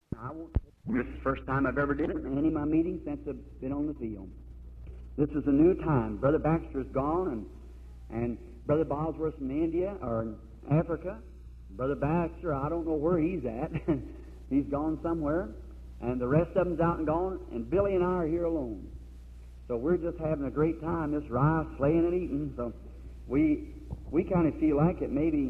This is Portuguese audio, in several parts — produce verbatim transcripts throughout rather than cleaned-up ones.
I won't- This is the first time I've ever did it in any of my meetings since I've been on the field. This is a new time. Brother Baxter's gone, and and Brother Bosworth's in India or in Africa. Brother Baxter, I don't know where he's at. He's gone somewhere, and the rest of them's out and gone, and Billy and I are here alone. So we're just having a great time, this rice, slaying and eating. So we we kind of feel like it maybe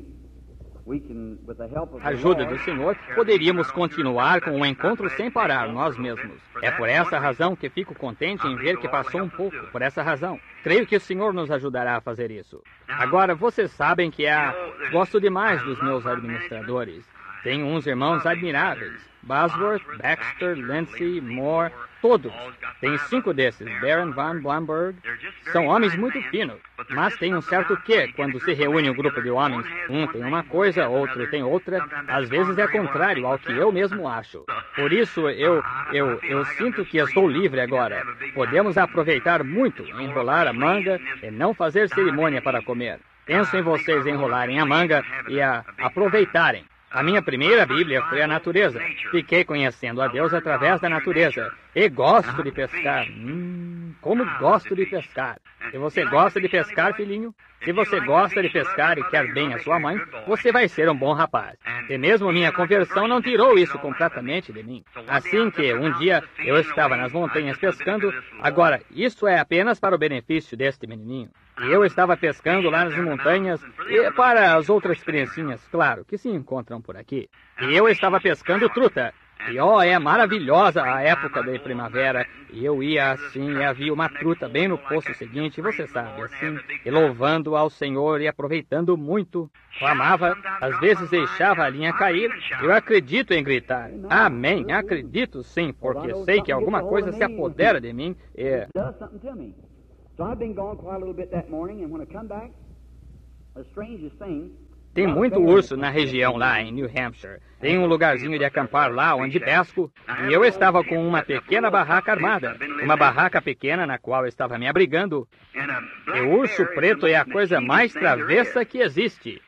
we can, with the help of the Ajuda do Lord, Senhor, poderíamos continuar com o encontro sem parar, nós mesmos. É por essa razão que fico contente em ver que passou um pouco, por essa razão. Creio que o Senhor nos ajudará a fazer isso. Agora, vocês sabem que há... Gosto demais dos meus administradores. Tenho uns irmãos admiráveis. Bosworth, Baxter, Lindsay, Moore, todos. Tem cinco desses, Baron Van Blomberg. São homens muito finos, mas tem um certo quê quando se reúne um grupo de homens. Um tem uma coisa, outro tem outra. Às vezes é contrário ao que eu mesmo acho. Por isso, eu, eu, eu sinto que estou livre agora. Podemos aproveitar muito, enrolar a manga e não fazer cerimônia para comer. Penso em vocês enrolarem a manga e a aproveitarem. A minha primeira Bíblia foi a natureza. Fiquei conhecendo a Deus através da natureza. E gosto de pescar. Hum, como gosto de pescar. Se você gosta de pescar, filhinho, se você gosta de pescar e quer bem a sua mãe, você vai ser um bom rapaz. E mesmo minha conversão não tirou isso completamente de mim. Assim que um dia eu estava nas montanhas pescando, agora, isso é apenas para o benefício deste menininho. E eu estava pescando lá nas montanhas, e para as outras criancinhas, claro, que se encontram por aqui. E eu estava pescando truta. E, ó, oh, é maravilhosa a época da primavera. E eu ia assim, e havia uma truta bem no poço seguinte, você sabe, assim, e louvando ao Senhor e aproveitando muito. Clamava, às vezes deixava a linha cair. Eu acredito em gritar. Amém, acredito sim, porque sei que alguma coisa se apodera de mim e... does something to me. So I've been gone quite a little bit that morning, and when I come back, the strangest thing... Tem muito urso na região lá em New Hampshire. Tem um lugarzinho de acampar lá onde pesco. E eu estava com uma pequena barraca armada. Uma barraca pequena na qual eu estava me abrigando. E o urso preto é a coisa mais travessa que existe.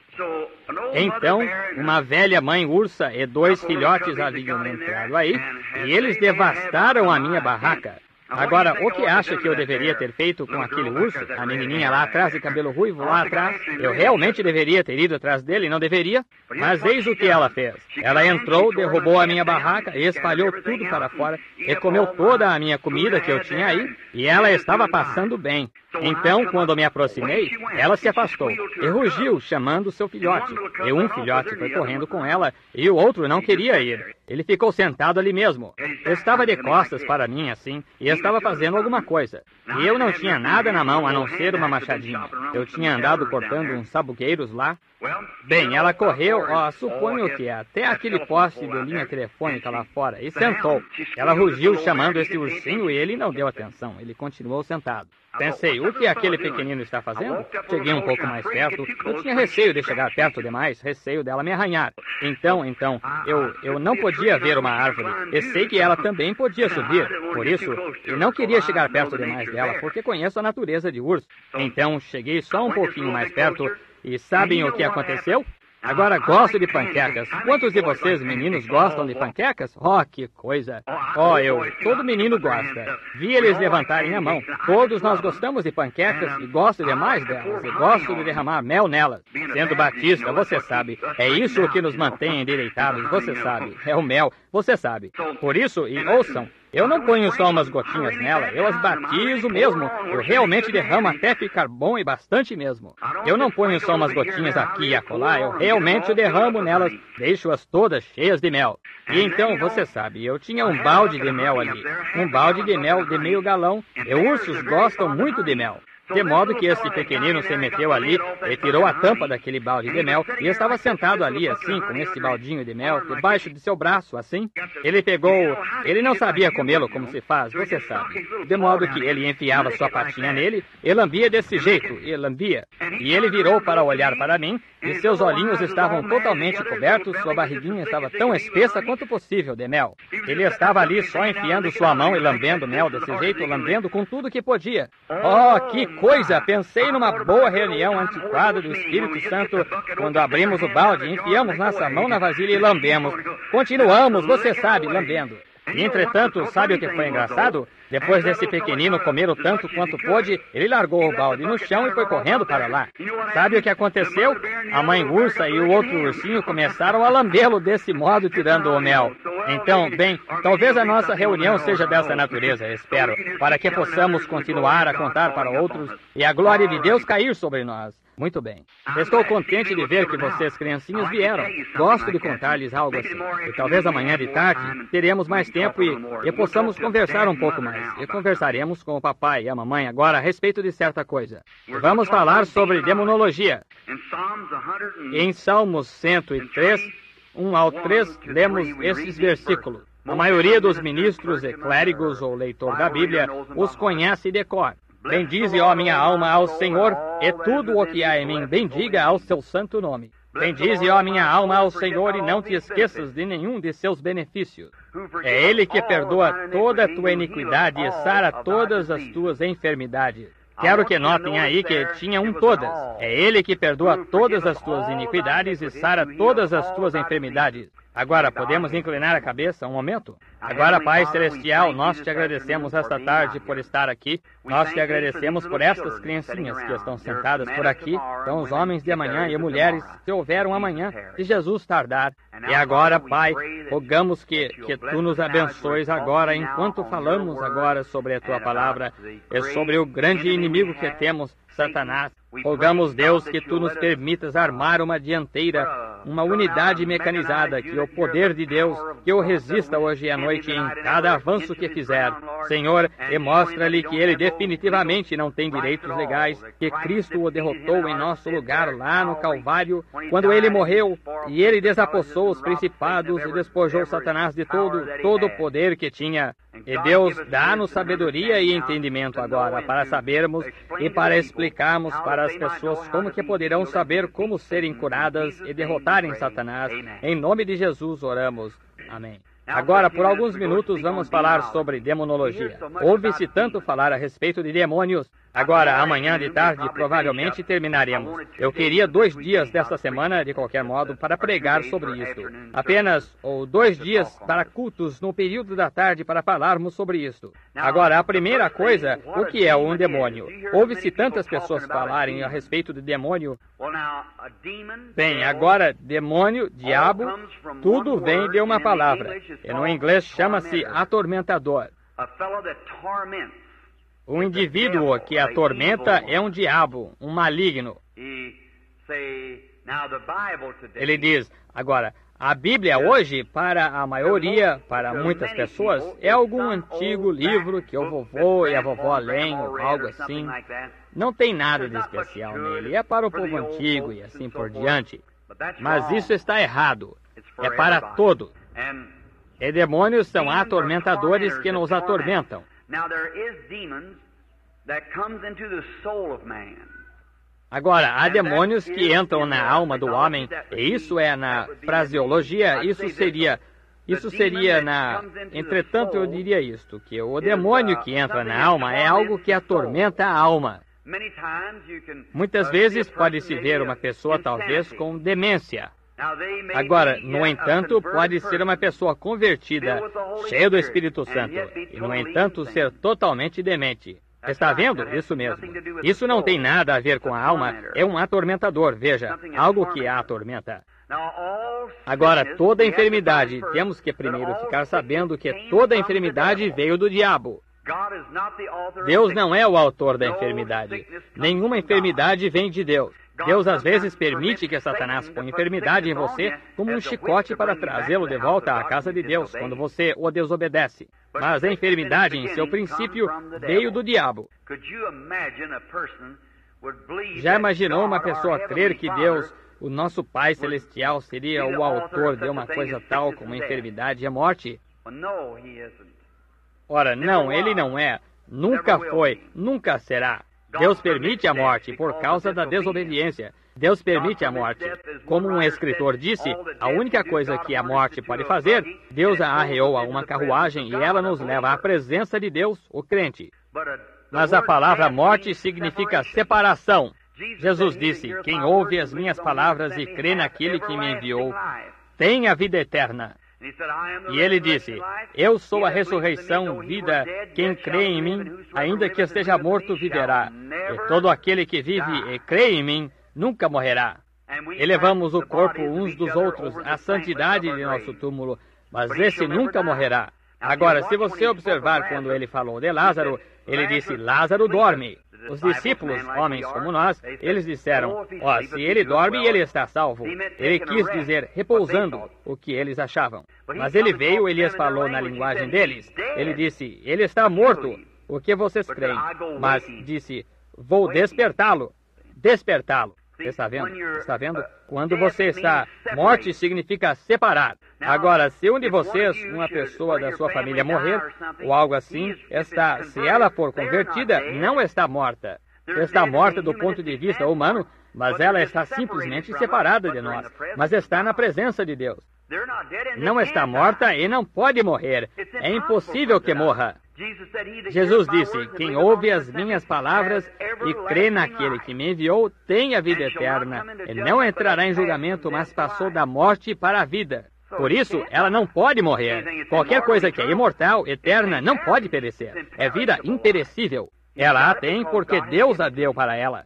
Então, uma velha mãe ursa e dois filhotes haviam entrado aí. E eles devastaram a minha barraca. Agora, o que acha que eu deveria ter feito com aquele urso? A menininha lá atrás, de cabelo ruivo lá atrás? Eu realmente deveria ter ido atrás dele, não deveria? Mas eis o que ela fez. Ela entrou, derrubou a minha barraca, espalhou tudo para fora e comeu toda a minha comida que eu tinha aí, e ela estava passando bem. Então, quando me aproximei, ela se afastou e rugiu, chamando seu filhote. E um filhote foi correndo com ela, e o outro não queria ir. Ele ficou sentado ali mesmo. Estava de costas para mim, assim, e estava fazendo alguma coisa. E eu não tinha nada na mão, a não ser uma machadinha. Eu tinha andado cortando uns sabugueiros lá. Bem, ela correu, ó, suponho que até aquele poste de linha telefônica lá fora, e sentou. Ela rugiu chamando esse ursinho e ele não deu atenção. Ele continuou sentado. Pensei, o que aquele pequenino está fazendo? Cheguei um pouco mais perto. Eu tinha receio de chegar perto demais, receio dela me arranhar. Então, então, eu, eu não podia ver uma árvore. E sei que ela também podia subir. Por isso, eu não queria chegar perto demais dela, porque conheço a natureza de urso. Então, cheguei só um pouquinho mais perto. E sabem o que aconteceu? Agora gosto de panquecas. Quantos de vocês, meninos, gostam de panquecas? Oh, que coisa! Oh, eu... Todo menino gosta. Vi eles levantarem a mão. Todos nós gostamos de panquecas e gosto demais delas. E gosto de derramar mel nelas. Sendo batista, você sabe, é isso que nos mantém endireitados, você sabe. É o mel, você sabe. Por isso, e ouçam, eu não ponho só umas gotinhas nela, eu as batizo mesmo. Eu realmente derramo até ficar bom e bastante mesmo. Eu não ponho só umas gotinhas aqui e acolá, eu realmente derramo nelas, deixo-as todas cheias de mel. E então, você sabe, eu tinha um balde de mel ali, um balde de mel de meio galão, e ursos gostam muito de mel. De modo que esse pequenino se meteu ali e tirou a tampa daquele balde de mel e estava sentado ali assim, com esse baldinho de mel, debaixo de seu braço, assim. Ele pegou... Ele não sabia comê-lo como se faz, você sabe. De modo que ele enfiava sua patinha nele e lambia desse jeito, e lambia. E ele virou para olhar para mim e seus olhinhos estavam totalmente cobertos, sua barriguinha estava tão espessa quanto possível de mel. Ele estava ali só enfiando sua mão e lambendo mel desse jeito, lambendo com tudo que podia. Oh, que coisa! Pensei numa boa reunião antiquada do Espírito Santo quando abrimos o balde, enfiamos nossa mão na vasilha e lambemos. Continuamos, você sabe, lambendo. E, entretanto, sabe o que foi engraçado? Depois desse pequenino comer o tanto quanto pôde, ele largou o balde no chão e foi correndo para lá. Sabe o que aconteceu? A mãe ursa e o outro ursinho começaram a lambê-lo desse modo, tirando o mel. Então, bem, talvez a nossa reunião seja dessa natureza, espero, para que possamos continuar a contar para outros e a glória de Deus cair sobre nós. Muito bem. Estou contente de ver que vocês, criancinhas, vieram. Gosto de contar-lhes algo assim. E talvez amanhã de tarde teremos mais tempo e, e possamos conversar um pouco mais. E conversaremos com o papai e a mamãe agora a respeito de certa coisa. Vamos falar sobre demonologia. Em Salmos cento e três, um ao três, lemos esses versículos. A maioria dos ministros e clérigos ou leitor da Bíblia os conhece de cor. Bendize, ó minha alma, ao Senhor, e tudo o que há em mim, bendiga ao seu santo nome. Bendize, ó minha alma, ao Senhor, e não te esqueças de nenhum de seus benefícios. É Ele que perdoa toda a tua iniquidade e sara todas as tuas enfermidades. Quero que notem aí que tinha um todas. É Ele que perdoa todas as tuas iniquidades e sara todas as tuas enfermidades. Agora, podemos inclinar a cabeça um momento? Agora, Pai Celestial, nós te agradecemos esta tarde por estar aqui. Nós te agradecemos por estas criancinhas que estão sentadas por aqui. São os homens de amanhã e mulheres que houveram amanhã, se Jesus tardar. E agora, Pai, rogamos que, que Tu nos abençoes agora, enquanto falamos agora sobre a Tua palavra e sobre o grande inimigo que temos, Satanás. Rogamos, Deus, que Tu nos permitas armar uma dianteira, uma unidade mecanizada, que o poder de Deus, que o resista hoje à noite em cada avanço que fizer. Senhor, e mostra-lhe que ele definitivamente não tem direitos legais, que Cristo o derrotou em nosso lugar lá no Calvário, quando ele morreu, e ele desapossou os principados e despojou Satanás de todo, todo o poder que tinha. E Deus dá-nos sabedoria e entendimento agora, para sabermos e para explicarmos para as pessoas como que poderão saber como serem curadas e derrotarem Satanás. Em nome de Jesus oramos. Amém. Agora, por alguns minutos, vamos falar sobre demonologia. Ouve-se tanto falar a respeito de demônios. Agora, amanhã de tarde, provavelmente terminaremos. Eu queria dois dias desta semana, de qualquer modo, para pregar sobre isso. Apenas, ou dois dias para cultos no período da tarde para falarmos sobre isso. Agora, a primeira coisa, o que é um demônio? Ouve-se tantas pessoas falarem a respeito de demônio. Bem, agora, demônio, diabo, tudo vem de uma palavra. E no inglês chama-se atormentador. O indivíduo que atormenta é um diabo, um maligno. Ele diz, agora, a Bíblia hoje, para a maioria, para muitas pessoas, é algum antigo livro que o vovô e a vovó leem, ou algo assim. Não tem nada de especial nele, é para o povo antigo e assim por diante. Mas isso está errado, é para todos. E demônios são atormentadores que nos atormentam. Agora, há demônios que entram na alma do homem, e isso é na fraseologia, isso seria, isso seria na... Entretanto, eu diria isto, que o demônio que entra na alma é algo que atormenta a alma. Muitas vezes pode-se ver uma pessoa talvez com demência. Agora, no entanto, pode ser uma pessoa convertida, cheia do Espírito Santo, e, no entanto, ser totalmente demente. Está vendo? Isso mesmo. Isso não tem nada a ver com a alma, é um atormentador, veja, algo que a atormenta. Agora, toda enfermidade, temos que primeiro ficar sabendo que toda enfermidade veio do diabo. Deus não é o autor da enfermidade. Nenhuma enfermidade vem de Deus. Deus às vezes permite que Satanás ponha enfermidade em você como um chicote para trazê-lo de volta à casa de Deus, quando você o desobedece. Mas a enfermidade, em seu princípio, veio do diabo. Já imaginou uma pessoa crer que Deus, o nosso Pai Celestial, seria o autor de uma coisa tal como enfermidade e a morte? Ora, não, ele não é. Nunca foi, nunca será. Deus permite a morte por causa da desobediência. Deus permite a morte. Como um escritor disse, a única coisa que a morte pode fazer, Deus a arreou a uma carruagem e ela nos leva à presença de Deus, o crente. Mas a palavra morte significa separação. Jesus disse, quem ouve as minhas palavras e crê naquele que me enviou, tem a vida eterna. E ele disse, eu sou a ressurreição, vida, quem crê em mim, ainda que esteja morto, viverá. E todo aquele que vive e crê em mim, nunca morrerá. Elevamos o corpo uns dos outros à santidade de nosso túmulo, mas esse nunca morrerá. Agora, se você observar quando ele falou de Lázaro, ele disse, Lázaro dorme. Os discípulos, homens como nós, eles disseram, ó, oh, se ele dorme, ele está salvo. Ele quis dizer repousando, o que eles achavam. Mas ele veio, Elias falou na linguagem deles. Ele disse, ele está morto, o que vocês creem? Mas disse, vou despertá-lo, despertá-lo. Está vendo? Está vendo? Quando você está, morte significa separar. Agora, se um de vocês, uma pessoa da sua família morrer, ou algo assim, está, se ela for convertida, não está morta. Está morta do ponto de vista humano, mas ela está simplesmente separada de nós. Mas está na presença de Deus. Não está morta e não pode morrer. É impossível que morra. Jesus disse, quem ouve as minhas palavras e crê naquele que me enviou, tem a vida eterna. E não entrará em julgamento, mas passou da morte para a vida. Por isso, ela não pode morrer. Qualquer coisa que é imortal, eterna, não pode perecer. É vida imperecível. Ela a tem porque Deus a deu para ela.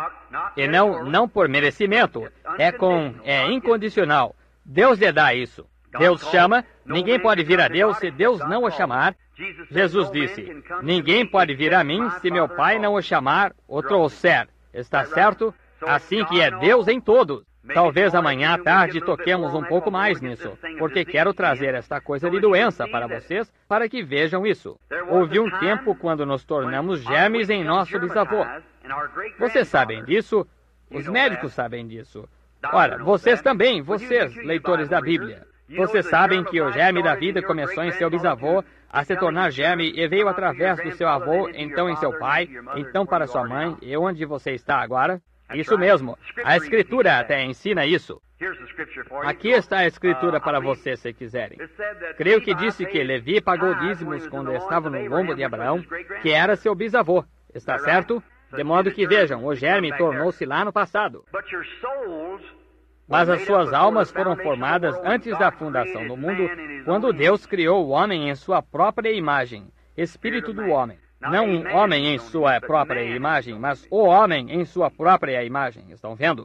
E não, não por merecimento. É com, é incondicional. Deus lhe dá isso. Deus chama, ninguém pode vir a Deus se Deus não o chamar. Jesus disse, ninguém pode vir a mim se meu Pai não o chamar ou trouxer. Está certo? Assim que é Deus em todos. Talvez amanhã à tarde toquemos um pouco mais nisso, porque quero trazer esta coisa de doença para vocês, para que vejam isso. Houve um tempo quando nos tornamos germes em nosso bisavô. Vocês sabem disso? Os médicos sabem disso. Ora, vocês também, vocês, leitores da Bíblia. Vocês sabem que o germe da vida começou em seu bisavô, a se tornar germe e veio através do seu avô, então em seu pai, então para sua mãe, e onde você está agora? Isso mesmo. A Escritura até ensina isso. Aqui está a Escritura para vocês, se quiserem. Creio que disse que Levi pagou dízimos quando estava no lombo de Abraão, que era seu bisavô. Está certo? De modo que, vejam, o germe tornou-se lá no passado. Mas as suas almas foram formadas antes da fundação do mundo, quando Deus criou o homem em sua própria imagem, espírito do homem. Não um homem em sua própria imagem, mas o homem em sua própria imagem. Estão vendo?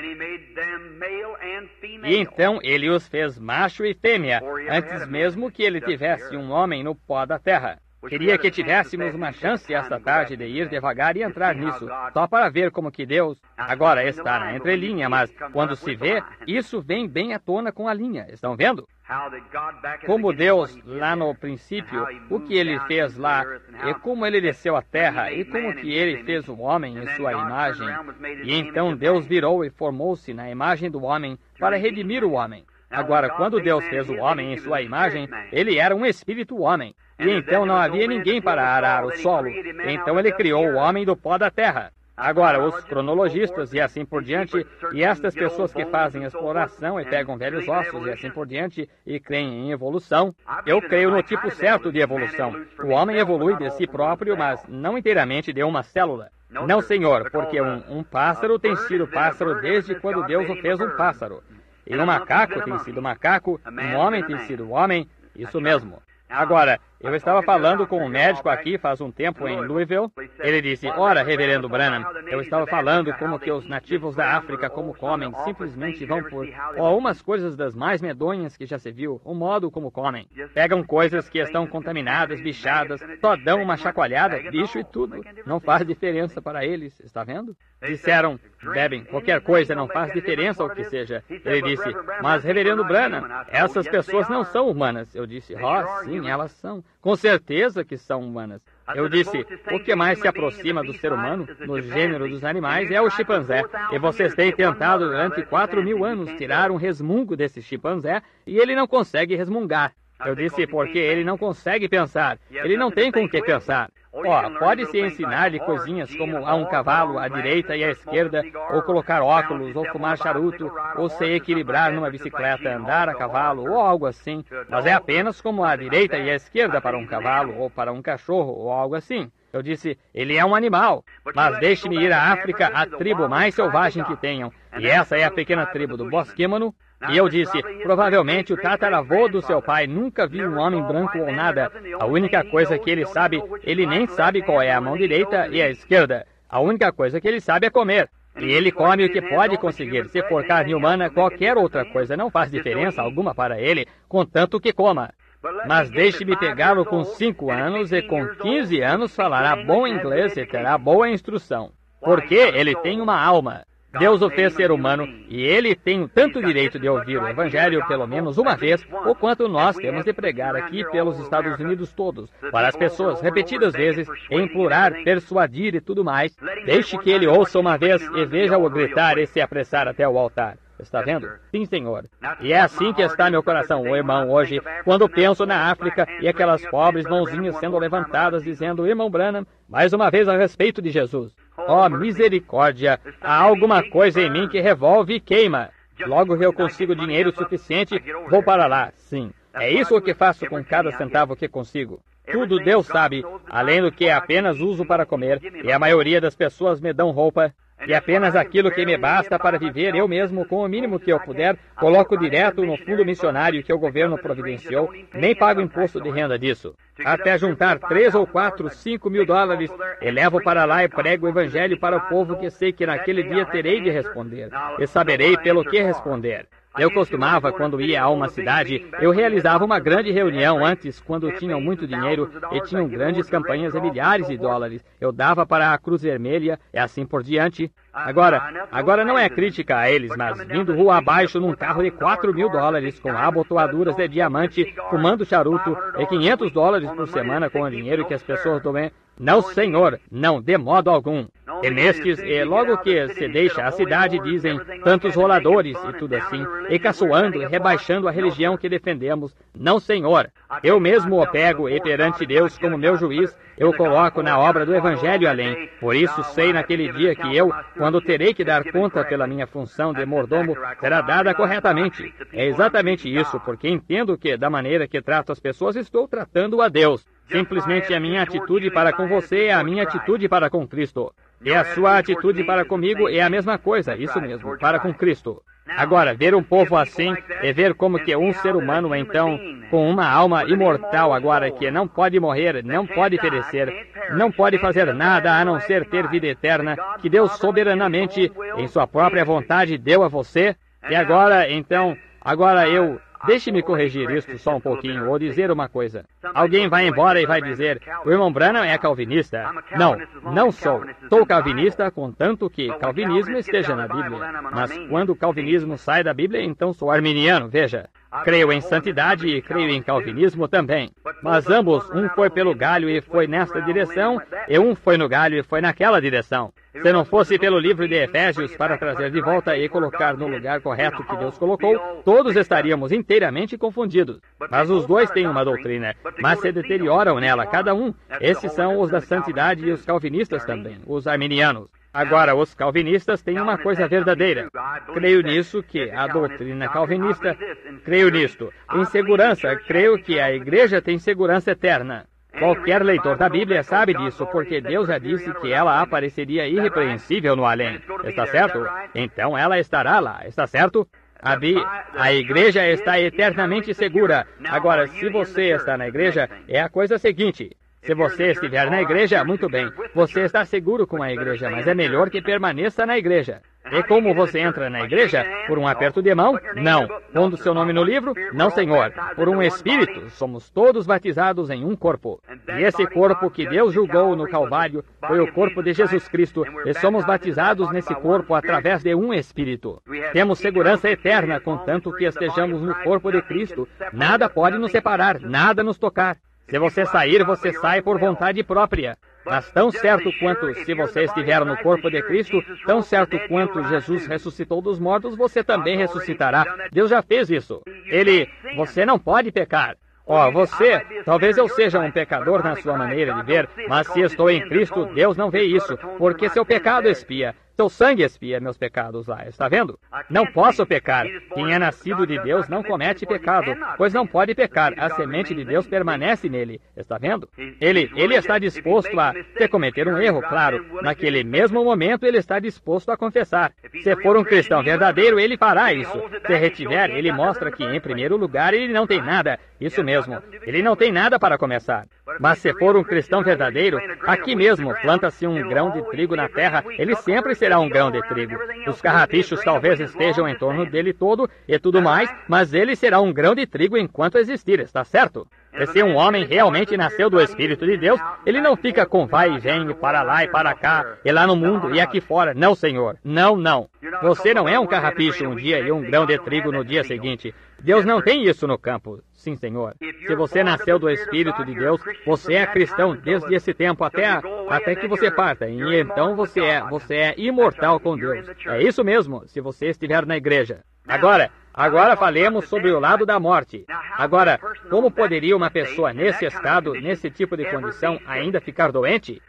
E então ele os fez macho e fêmea, antes mesmo que ele tivesse um homem no pó da terra. Queria que tivéssemos uma chance esta tarde de ir devagar e entrar nisso, só para ver como que Deus agora está na entrelinha, mas quando se vê, isso vem bem à tona com a linha. Estão vendo? Como Deus, lá no princípio, o que Ele fez lá, e como Ele desceu à terra, e como que Ele fez o homem em sua imagem. E então Deus virou e formou-se na imagem do homem para redimir o homem. Agora, quando Deus fez o homem em sua imagem, ele era um espírito homem. E então não havia ninguém para arar o solo. Então ele criou o homem do pó da terra. Agora, os cronologistas e assim por diante, e estas pessoas que fazem exploração e pegam velhos ossos e assim por diante, e creem em evolução, eu creio no tipo certo de evolução. O homem evolui de si próprio, mas não inteiramente de uma célula. Não, senhor, porque um, um pássaro tem sido pássaro desde quando Deus o fez um pássaro. E um macaco tem sido macaco, um homem tem sido homem, isso mesmo. Agora, eu estava falando com um médico aqui faz um tempo em Louisville. Ele disse, ora, reverendo Branham, eu estava falando como que os nativos da África como comem, simplesmente vão por algumas coisas das mais medonhas que já se viu, o modo como comem. Pegam coisas que estão contaminadas, bichadas, só dão uma chacoalhada, bicho e tudo. Não faz diferença para eles, está vendo? Disseram, bebem qualquer coisa, não faz diferença o que seja. Ele disse, mas reverendo Branham, essas pessoas não são humanas. Eu disse, oh, sim, elas são. Com certeza que são humanas. Eu disse, o que mais se aproxima do ser humano, no gênero dos animais, é o chimpanzé. E vocês têm tentado durante quatro mil anos tirar um resmungo desse chimpanzé e ele não consegue resmungar. Eu disse, porque ele não consegue pensar. Ele não tem com o que pensar. Ó, oh, pode-se ensinar-lhe coisinhas como a um cavalo, à direita e à esquerda, ou colocar óculos, ou fumar charuto, ou se equilibrar numa bicicleta, andar a cavalo, ou algo assim. Mas é apenas como a direita e a esquerda para um cavalo, ou para um cachorro, ou algo assim. Eu disse, ele é um animal, mas deixe-me ir à África, a tribo mais selvagem que tenham. E essa é a pequena tribo do Bosquímano. E eu disse, provavelmente o tataravô do seu pai nunca viu um homem branco ou nada. A única coisa que ele sabe, ele nem sabe qual é a mão direita e a esquerda. A única coisa que ele sabe é comer. E ele come o que pode conseguir. Se for carne humana, qualquer outra coisa não faz diferença alguma para ele, contanto que coma. Mas deixe-me pegá-lo com cinco anos e com quinze anos falará bom inglês e terá boa instrução. Porque ele tem uma alma. Deus o fez ser humano e ele tem tanto direito de ouvir o Evangelho pelo menos uma vez, o quanto nós temos de pregar aqui pelos Estados Unidos todos, para as pessoas repetidas vezes, implorar, persuadir e tudo mais. Deixe que ele ouça uma vez e veja-o gritar e se apressar até o altar. Está vendo? Sim, senhor. E é assim que está meu coração, o irmão, hoje, quando penso na África e aquelas pobres mãozinhas sendo levantadas, dizendo, irmão Branham, mais uma vez a respeito de Jesus. Ó, oh, misericórdia, há alguma coisa em mim que revolve e queima. Logo que eu consigo dinheiro suficiente, vou para lá, sim. É isso o que faço com cada centavo que consigo. Tudo Deus sabe, além do que apenas uso para comer, e a maioria das pessoas me dão roupa. E apenas aquilo que me basta para viver eu mesmo, com o mínimo que eu puder, coloco direto no fundo missionário que o governo providenciou, nem pago imposto de renda disso. Até juntar três ou quatro, cinco mil dólares, e levo para lá e prego o evangelho para o povo que sei que naquele dia terei de responder, e saberei pelo que responder. Eu costumava, quando ia a uma cidade, eu realizava uma grande reunião antes, quando tinham muito dinheiro e tinham grandes campanhas de milhares de dólares. Eu dava para a Cruz Vermelha e assim por diante. Agora, agora não é crítica a eles, mas vindo rua abaixo num carro de quatro mil dólares, com abotoaduras de diamante, fumando charuto e quinhentos dólares por semana com o dinheiro que as pessoas doem. Não, senhor, não, de modo algum. E nestes, e logo que se deixa a cidade, dizem tantos roladores e tudo assim, e caçoando e rebaixando a religião que defendemos. Não, senhor, eu mesmo o pego e perante Deus como meu juiz, eu coloco na obra do Evangelho além. Por isso sei naquele dia que eu, quando terei que dar conta pela minha função de mordomo, será dada corretamente. É exatamente isso, porque entendo que, da maneira que trato as pessoas, estou tratando a Deus. Simplesmente a minha atitude para com você é a minha atitude para com Cristo. E a sua atitude para comigo é a mesma coisa, isso mesmo, para com Cristo. Agora, ver um povo assim e ver como que um ser humano, então, com uma alma imortal agora, que não pode morrer, não pode perecer, não pode fazer nada a não ser ter vida eterna, que Deus soberanamente, em sua própria vontade, deu a você. E agora, então, agora eu... Deixe-me corrigir isto só um pouquinho, ou dizer uma coisa. Alguém vai embora e vai dizer, o irmão Branham é calvinista. Não, não sou. Sou calvinista, contanto que calvinismo esteja na Bíblia. Mas quando o calvinismo sai da Bíblia, então sou arminiano, veja. Creio em santidade e creio em calvinismo também. Mas ambos, um foi pelo galho e foi nesta direção, e um foi no galho e foi naquela direção. Se não fosse pelo livro de Efésios para trazer de volta e colocar no lugar correto que Deus colocou, todos estaríamos inteiramente confundidos. Mas os dois têm uma doutrina, mas se deterioram nela, cada um. Esses são os da santidade e os calvinistas também, os arminianos. Agora, os calvinistas têm uma coisa verdadeira. Creio nisso, que a doutrina calvinista, creio nisto. Em segurança, creio que a igreja tem segurança eterna. Qualquer leitor da Bíblia sabe disso, porque Deus já disse que ela apareceria irrepreensível no além. Está certo? Então ela estará lá, está certo? A, Bi, a igreja está eternamente segura. Agora, se você está na igreja, é a coisa seguinte. Se você estiver na igreja, muito bem. Você está seguro com a igreja, mas é melhor que permaneça na igreja. E como você entra na igreja? Por um aperto de mão? Não. Pondo seu nome no livro? Não, senhor. Por um Espírito. Somos todos batizados em um corpo. E esse corpo que Deus julgou no Calvário foi o corpo de Jesus Cristo. E somos batizados nesse corpo através de um Espírito. Temos segurança eterna, contanto que estejamos no corpo de Cristo. Nada pode nos separar, nada nos tocar. Se você sair, você sai por vontade própria. Mas tão certo quanto se você estiver no corpo de Cristo, tão certo quanto Jesus ressuscitou dos mortos, você também ressuscitará. Deus já fez isso. Ele, você não pode pecar. Ó, oh, você, talvez eu seja um pecador na sua maneira de ver, mas se estou em Cristo, Deus não vê isso, porque seu pecado expia, seu sangue expia meus pecados lá, está vendo? Não posso pecar. Quem é nascido de Deus não comete pecado, pois não pode pecar, a semente de Deus permanece nele, está vendo? Ele, ele está disposto a ter cometer um erro, claro, naquele mesmo momento ele está disposto a confessar. Se for um cristão verdadeiro, ele fará isso. Se retiver, ele mostra que, em primeiro lugar, ele não tem nada. Isso mesmo, ele não tem nada para começar. Mas se for um cristão verdadeiro, aqui mesmo, planta-se um grão de trigo na terra, ele sempre será um grão de trigo. Os carrapichos talvez estejam em torno dele todo e tudo mais, mas ele será um grão de trigo enquanto existir, está certo? E se um homem realmente nasceu do Espírito de Deus, ele não fica com vai e vem, para lá e para cá, e lá no mundo e aqui fora. Não, Senhor. Não, não. Você não é um carrapicho um dia e um grão de trigo no dia seguinte. Deus não tem isso no campo. Sim, Senhor. Se você nasceu do Espírito de Deus, você é cristão desde esse tempo até, a, até que você parta. E então você é, você é imortal com Deus. É isso mesmo, se você estiver na igreja. Agora, agora falemos sobre o lado da morte. Agora, como poderia uma pessoa nesse estado, nesse tipo de condição, ainda ficar doente?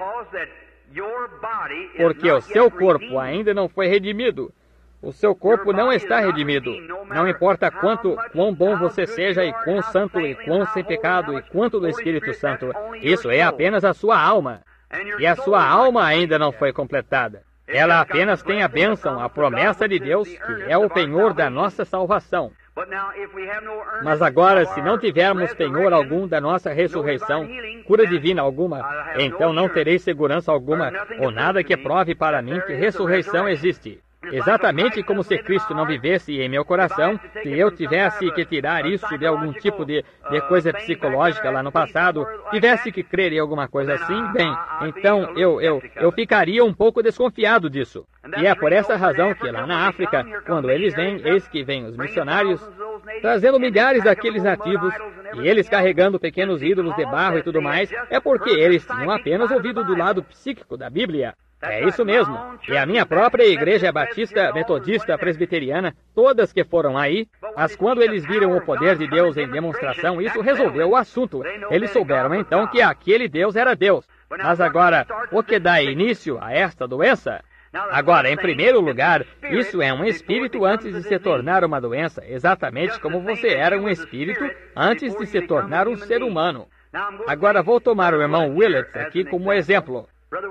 Porque o seu corpo ainda não foi redimido. O seu corpo não está redimido. Não importa quanto, quão bom você seja, e quão santo, e quão sem pecado, e quanto do Espírito Santo. Isso é apenas a sua alma. E a sua alma ainda não foi completada. Ela apenas tem a bênção, a promessa de Deus, que é o penhor da nossa salvação. Mas agora, se não tivermos penhor algum da nossa ressurreição, cura divina alguma, então não terei segurança alguma, ou nada que prove para mim que ressurreição existe. Exatamente como se Cristo não vivesse em meu coração, se eu tivesse que tirar isso de algum tipo de, de coisa psicológica lá no passado, tivesse que crer em alguma coisa assim, bem, então eu, eu, eu ficaria um pouco desconfiado disso. E é por essa razão que lá na África, quando eles vêm, eis que vêm os missionários, trazendo milhares daqueles nativos, e eles carregando pequenos ídolos de barro e tudo mais, é porque eles tinham apenas ouvido do lado psíquico da Bíblia. É isso mesmo. E a minha própria igreja batista, metodista, presbiteriana, todas que foram aí, mas quando eles viram o poder de Deus em demonstração, isso resolveu o assunto. Eles souberam então que aquele Deus era Deus. Mas agora, o que dá início a esta doença? Agora, em primeiro lugar, isso é um espírito antes de se tornar uma doença, exatamente como você era um espírito antes de se tornar um ser humano. Agora vou tomar o irmão Willett aqui como exemplo.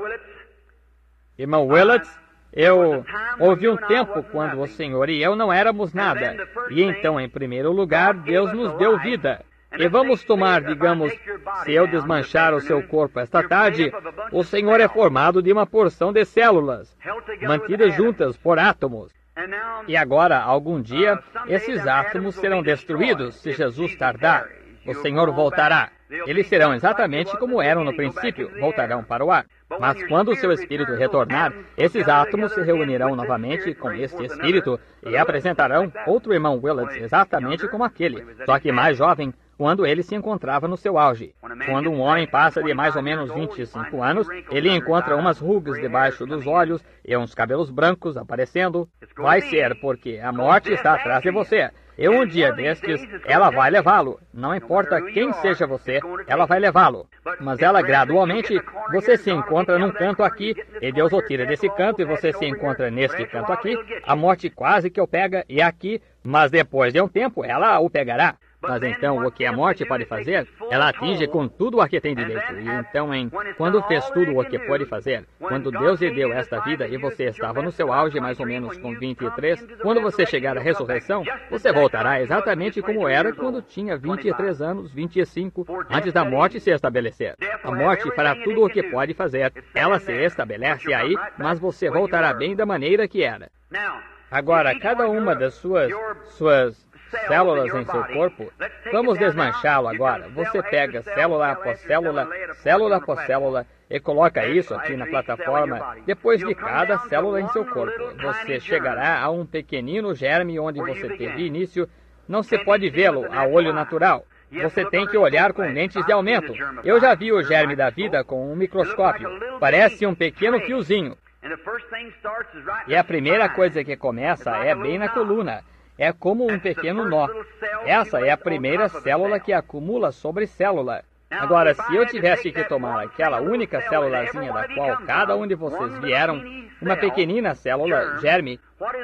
Irmão Willett, eu houve um tempo quando o Senhor e eu não éramos nada. E então, em primeiro lugar, Deus nos deu vida. E vamos tomar, digamos, se eu desmanchar o seu corpo esta tarde, o Senhor é formado de uma porção de células, mantidas juntas por átomos. E agora, algum dia, esses átomos serão destruídos se Jesus tardar. O Senhor voltará. Eles serão exatamente como eram no princípio, voltarão para o ar. Mas quando o seu espírito retornar, esses átomos se reunirão novamente com este espírito e apresentarão outro irmão Willett exatamente como aquele, só que mais jovem, quando ele se encontrava no seu auge. Quando um homem passa de mais ou menos vinte e cinco anos, ele encontra umas rugas debaixo dos olhos e uns cabelos brancos aparecendo. Vai ser porque a morte está atrás de você. E um dia destes, ela vai levá-lo. Não importa quem seja você, ela vai levá-lo. Mas ela gradualmente, você se encontra num canto aqui, e Deus o tira desse canto, e você se encontra neste canto aqui. A morte quase que o pega, e aqui, mas depois de um tempo, ela o pegará. Mas então, o que a morte pode fazer? Ela atinge com tudo o que tem direito. E então, em, quando fez tudo o que pode fazer, quando Deus lhe deu esta vida e você estava no seu auge, mais ou menos com vinte e três, quando você chegar à ressurreição, você voltará exatamente como era quando tinha vinte e três anos, vinte e cinco, antes da morte se estabelecer. A morte fará tudo o que pode fazer. Ela se estabelece aí, mas você voltará bem da maneira que era. Agora, cada uma das suas... suas células em seu corpo, vamos desmanchá-lo agora. Você pega célula após célula, célula após célula, e coloca isso aqui na plataforma. Depois de cada célula em seu corpo, você chegará a um pequenino germe onde você teve início. Não se pode vê-lo a olho natural. Você tem que olhar com lentes de aumento. Eu já vi o germe da vida com um microscópio. Parece um pequeno fiozinho. E a primeira coisa que começa é bem na coluna. é como um pequeno nó. Essa é a primeira célula que acumula sobre célula. Agora, se eu tivesse que tomar aquela única célulazinha da qual cada um de vocês vieram, uma pequenina célula, germe.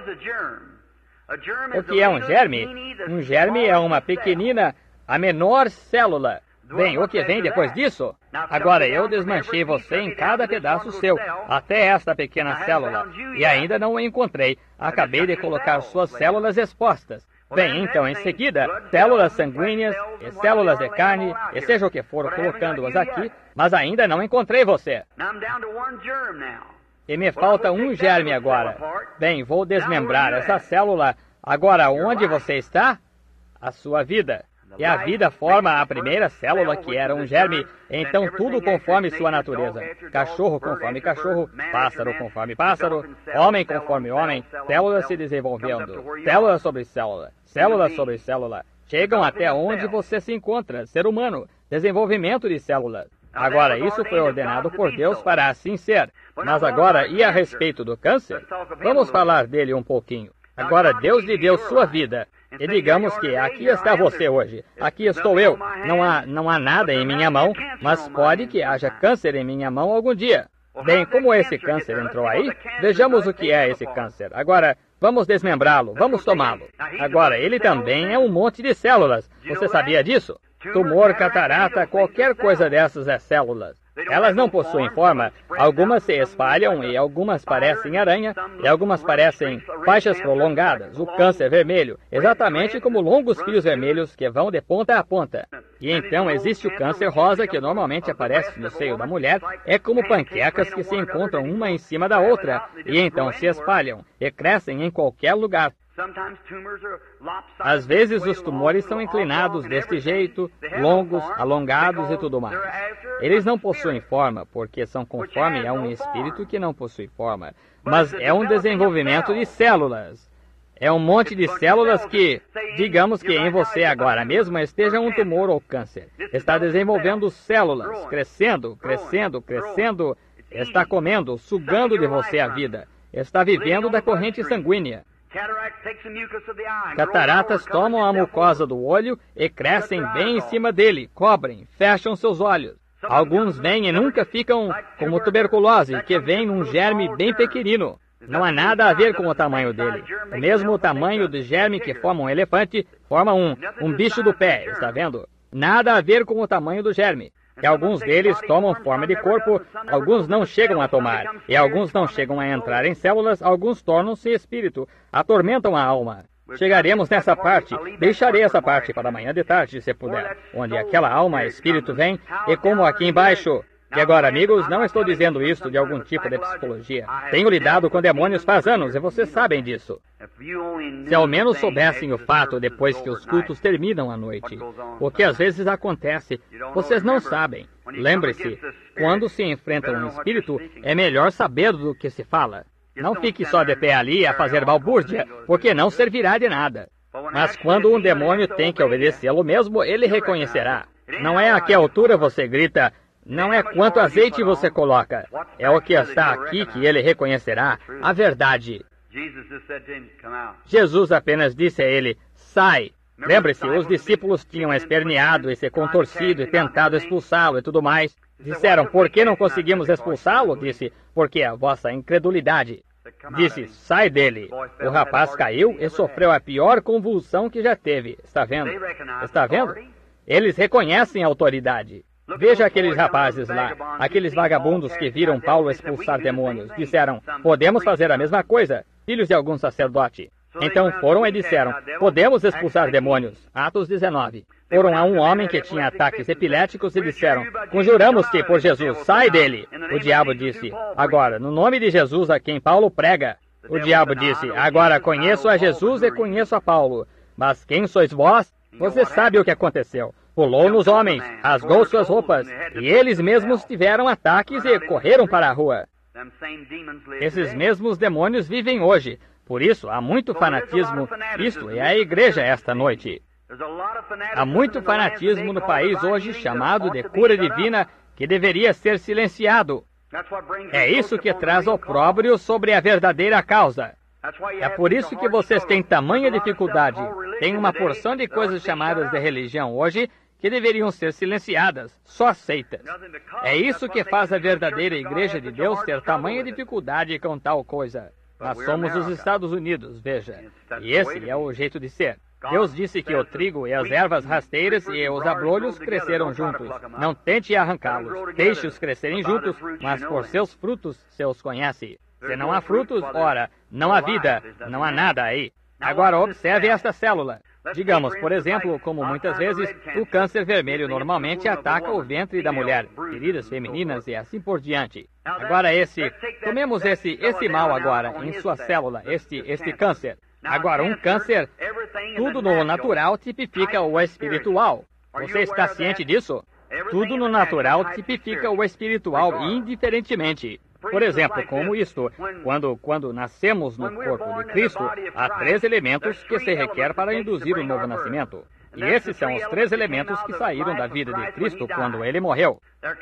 O que é um germe? Um germe é uma pequenina, a menor célula. Bem, o que vem depois disso? Agora, eu desmanchei você em cada pedaço seu, até esta pequena célula, e ainda não o encontrei. Acabei de colocar suas células expostas. Bem, então, em seguida, células sanguíneas, e células de carne, e seja o que for, colocando-as aqui, mas ainda não encontrei você. E me falta um germe agora. Bem, vou desmembrar essa célula. Agora, onde você está? A sua vida. E a vida forma a primeira célula, que era um germe, então tudo conforme sua natureza. Cachorro conforme cachorro, pássaro conforme pássaro, homem conforme homem, células se desenvolvendo, célula sobre célula, célula sobre célula, chegam até onde você se encontra, ser humano, desenvolvimento de células. Agora, isso foi ordenado por Deus para assim ser. Mas agora, e a respeito do câncer? Vamos falar dele um pouquinho. Agora, Deus lhe deu sua vida. E digamos que aqui está você hoje, aqui estou eu. Não há, não há nada em minha mão, mas pode que haja câncer em minha mão algum dia. Bem, como esse câncer entrou aí, vejamos o que é esse câncer. Agora, vamos desmembrá-lo, vamos tomá-lo. Agora, ele também é um monte de células. Você sabia disso? Tumor, catarata, qualquer coisa dessas é células. Elas não possuem forma, algumas se espalham e algumas parecem aranha e algumas parecem faixas prolongadas, o câncer vermelho, exatamente como longos fios vermelhos que vão de ponta a ponta. E então existe o câncer rosa que normalmente aparece no seio da mulher, é como panquecas que se encontram uma em cima da outra e então se espalham e crescem em qualquer lugar. Às vezes os tumores são inclinados deste jeito, longos, alongados e tudo mais. Eles não possuem forma, porque são conforme a um espírito que não possui forma. Mas é um desenvolvimento de células. É um monte de células que, digamos que em você agora mesmo esteja um tumor ou câncer. Está desenvolvendo células, crescendo, crescendo, crescendo. Está comendo, sugando de você a vida. Está vivendo da corrente sanguínea. Cataratas tomam a mucosa do olho e crescem bem em cima dele, cobrem, fecham seus olhos. Alguns vêm e nunca ficam como tuberculose, que vem num germe bem pequenino. Não há nada a ver com o tamanho dele. O mesmo tamanho do germe que forma um elefante, forma um, um bicho do pé, está vendo? Nada a ver com o tamanho do germe. E alguns deles tomam forma de corpo, alguns não chegam a tomar, e alguns não chegam a entrar em células, alguns tornam-se espírito, atormentam a alma. Chegaremos nessa parte, deixarei essa parte para amanhã de tarde, se puder, onde aquela alma, espírito vem, e como aqui embaixo. E agora, amigos, não estou dizendo isto de algum tipo de psicologia. Tenho lidado com demônios faz anos, e vocês sabem disso. Se ao menos soubessem o fato depois que os cultos terminam à noite, o que às vezes acontece, vocês não sabem. Lembre-se, quando se enfrenta um espírito, é melhor saber do que se fala. Não fique só de pé ali a fazer balbúrdia, porque não servirá de nada. Mas quando um demônio tem que obedecê-lo mesmo, ele reconhecerá. Não é a que altura você grita, não é quanto azeite você coloca, é o que está aqui que ele reconhecerá, a verdade. Jesus apenas disse a ele, sai. Lembre-se, os discípulos tinham esperneado e se contorcido e tentado expulsá-lo e tudo mais. Disseram, por que não conseguimos expulsá-lo? Disse, porque a vossa incredulidade. Disse, sai dele. O rapaz caiu e sofreu a pior convulsão que já teve. Está vendo? Está vendo? Eles reconhecem a autoridade. Veja aqueles rapazes lá, aqueles vagabundos que viram Paulo expulsar demônios. Disseram, podemos fazer a mesma coisa, filhos de algum sacerdote. Então foram e disseram, podemos expulsar demônios. Atos dezenove. Foram a um homem que tinha ataques epiléticos e disseram, conjuramos que por Jesus, sai dele. O diabo disse, agora, no nome de Jesus a quem Paulo prega. O diabo disse, agora conheço a Jesus e conheço a Paulo. Mas quem sois vós? Você sabe o que aconteceu. Pulou nos homens, rasgou suas roupas, e eles mesmos tiveram ataques e correram para a rua. Esses mesmos demônios vivem hoje. Por isso, há muito fanatismo. Isto é a igreja esta noite. Há muito fanatismo no país hoje chamado de cura divina que deveria ser silenciado. É isso que traz opróbrio sobre a verdadeira causa. É por isso que vocês têm tamanha dificuldade. Tem uma porção de coisas chamadas de religião hoje que deveriam ser silenciadas, só aceitas. É isso que faz a verdadeira Igreja de Deus ter tamanha dificuldade com tal coisa. Nós somos os Estados Unidos, veja. E esse é o jeito de ser. Deus disse que o trigo e as ervas rasteiras e os abrolhos cresceram juntos. Não tente arrancá-los. Deixe-os crescerem juntos, mas por seus frutos se os conhece. Se não há frutos, ora, não há vida, não há nada aí. Agora observe esta célula. Digamos, por exemplo, como muitas vezes, o câncer vermelho normalmente ataca o ventre da mulher, feridas femininas e assim por diante. Agora esse, tomemos esse, esse mal agora, em sua célula, este, este câncer. Agora, um câncer, tudo no natural tipifica o espiritual. Você está ciente disso? Tudo no natural tipifica o espiritual indiferentemente. Por exemplo, como isto, quando, quando nascemos no corpo de Cristo, há três elementos que se requer para induzir o novo nascimento. E esses são os três elementos que saíram da vida de Cristo quando ele morreu.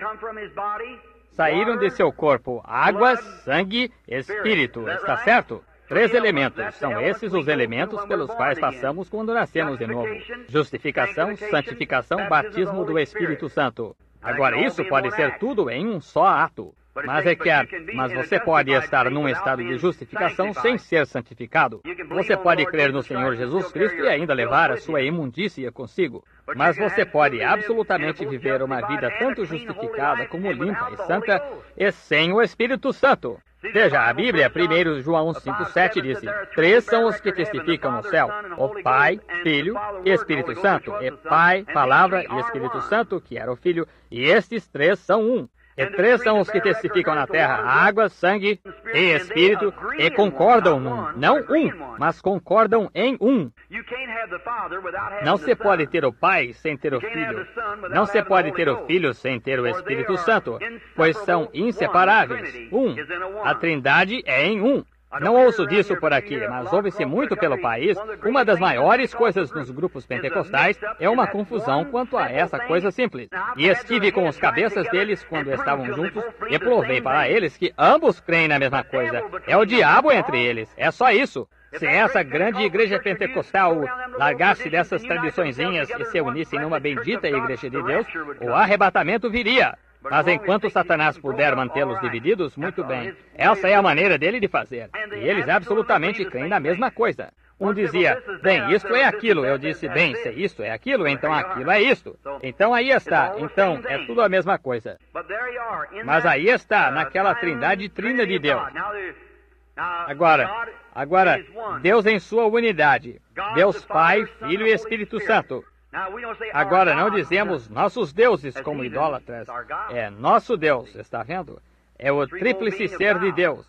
Saíram de seu corpo água, sangue, espírito, está certo? Três elementos. São esses os elementos pelos quais passamos quando nascemos de novo. Justificação, santificação, batismo do Espírito Santo. Agora, isso pode ser tudo em um só ato. Mas é que há, mas você pode estar num estado de justificação sem ser santificado. Você pode crer no Senhor Jesus Cristo e ainda levar a sua imundícia consigo. Mas você pode absolutamente viver uma vida tanto justificada como limpa e santa e sem o Espírito Santo. Veja, a Bíblia, primeiro João cinco, sete, disse, três são os que testificam no céu, o Pai, Filho e Espírito Santo. E Pai, Palavra e Espírito Santo, que era o Filho, e estes três são um. E três são os que testificam na terra, água, sangue e espírito, e concordam num, não um, mas concordam em um. Não se pode ter o Pai sem ter o Filho. Não se pode ter o Filho sem ter o Espírito Santo, pois são inseparáveis. Um. A Trindade é em um. Não ouço disso por aqui, mas ouve-se muito pelo país. Uma das maiores coisas nos grupos pentecostais é uma confusão quanto a essa coisa simples. E estive com os cabeças deles quando estavam juntos e provei para eles que ambos creem na mesma coisa. É o diabo entre eles. É só isso. Se essa grande igreja pentecostal largasse dessas tradiçõezinhas e se unisse numa bendita igreja de Deus, o arrebatamento viria. Mas enquanto Satanás puder mantê-los divididos, muito bem. Essa é a maneira dele de fazer. E eles absolutamente creem na mesma coisa. Um dizia, bem, isto é aquilo. Eu disse, bem, se isto é aquilo, então aquilo é isto. Então aí está. Então é tudo a mesma coisa. Mas aí está, naquela trindade trina de Deus. Agora, agora, Deus em sua unidade. Deus Pai, Filho e Espírito Santo. Agora, não dizemos nossos deuses como idólatras. É nosso Deus, está vendo? É o tríplice ser de Deus.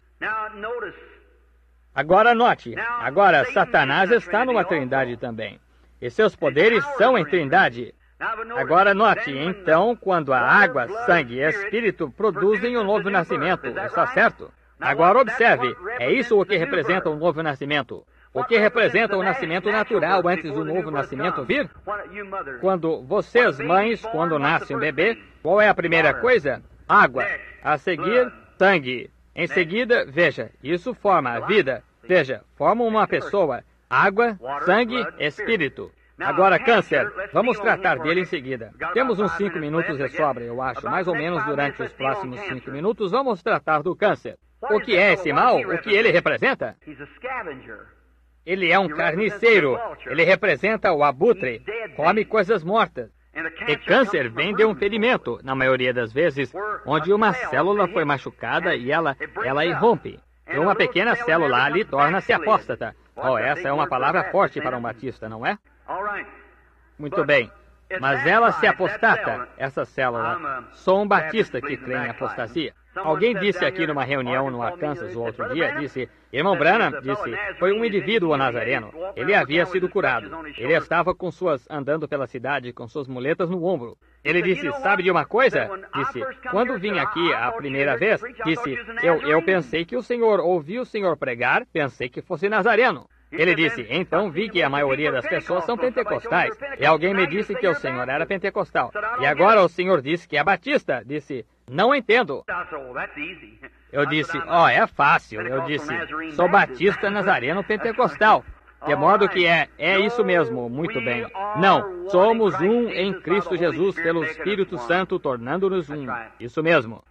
Agora note, agora Satanás está numa trindade também. E seus poderes são em trindade. Agora note, então, quando a água, sangue e espírito produzem o novo nascimento, está certo? Agora observe, é isso o que representa o novo nascimento. O que representa o nascimento natural antes do novo nascimento vir? Quando vocês, mães, quando nasce um bebê, qual é a primeira coisa? Água. A seguir, sangue. Em seguida, veja, isso forma a vida. Veja, forma uma pessoa. Água, sangue, espírito. Agora, câncer. Vamos tratar dele em seguida. Temos uns cinco minutos de sobra, eu acho. Mais ou menos durante os próximos cinco minutos, vamos tratar do câncer. O que é esse mal? O que ele representa? Ele é um carniceiro. Ele representa o abutre. Come coisas mortas. E câncer vem de um ferimento, na maioria das vezes, onde uma célula foi machucada e ela, ela irrompe. E uma pequena célula ali torna-se apóstata. Oh, essa é uma palavra forte para um batista, não é? Muito bem. Mas ela se apostata, essa célula. Sou um batista que crê em apostasia. Alguém disse aqui numa reunião no Arkansas o outro dia, disse, irmão Branham, disse, foi um indivíduo nazareno. Ele havia sido curado. Ele estava com suas, andando pela cidade com suas muletas no ombro. Ele disse, sabe de uma coisa? Disse, quando vim aqui a primeira vez, disse, eu, eu pensei que o senhor ouviu o senhor pregar, pensei que fosse nazareno. Ele disse, então vi que a maioria das pessoas são pentecostais. E alguém me disse que o senhor era pentecostal. E agora o senhor disse que é batista. Disse, não entendo. Eu disse, ó, oh, é fácil. Eu disse, sou batista nazareno pentecostal. De modo que é, é isso mesmo, muito bem. Não, somos um em Cristo Jesus pelo Espírito Santo, tornando-nos um. Isso mesmo.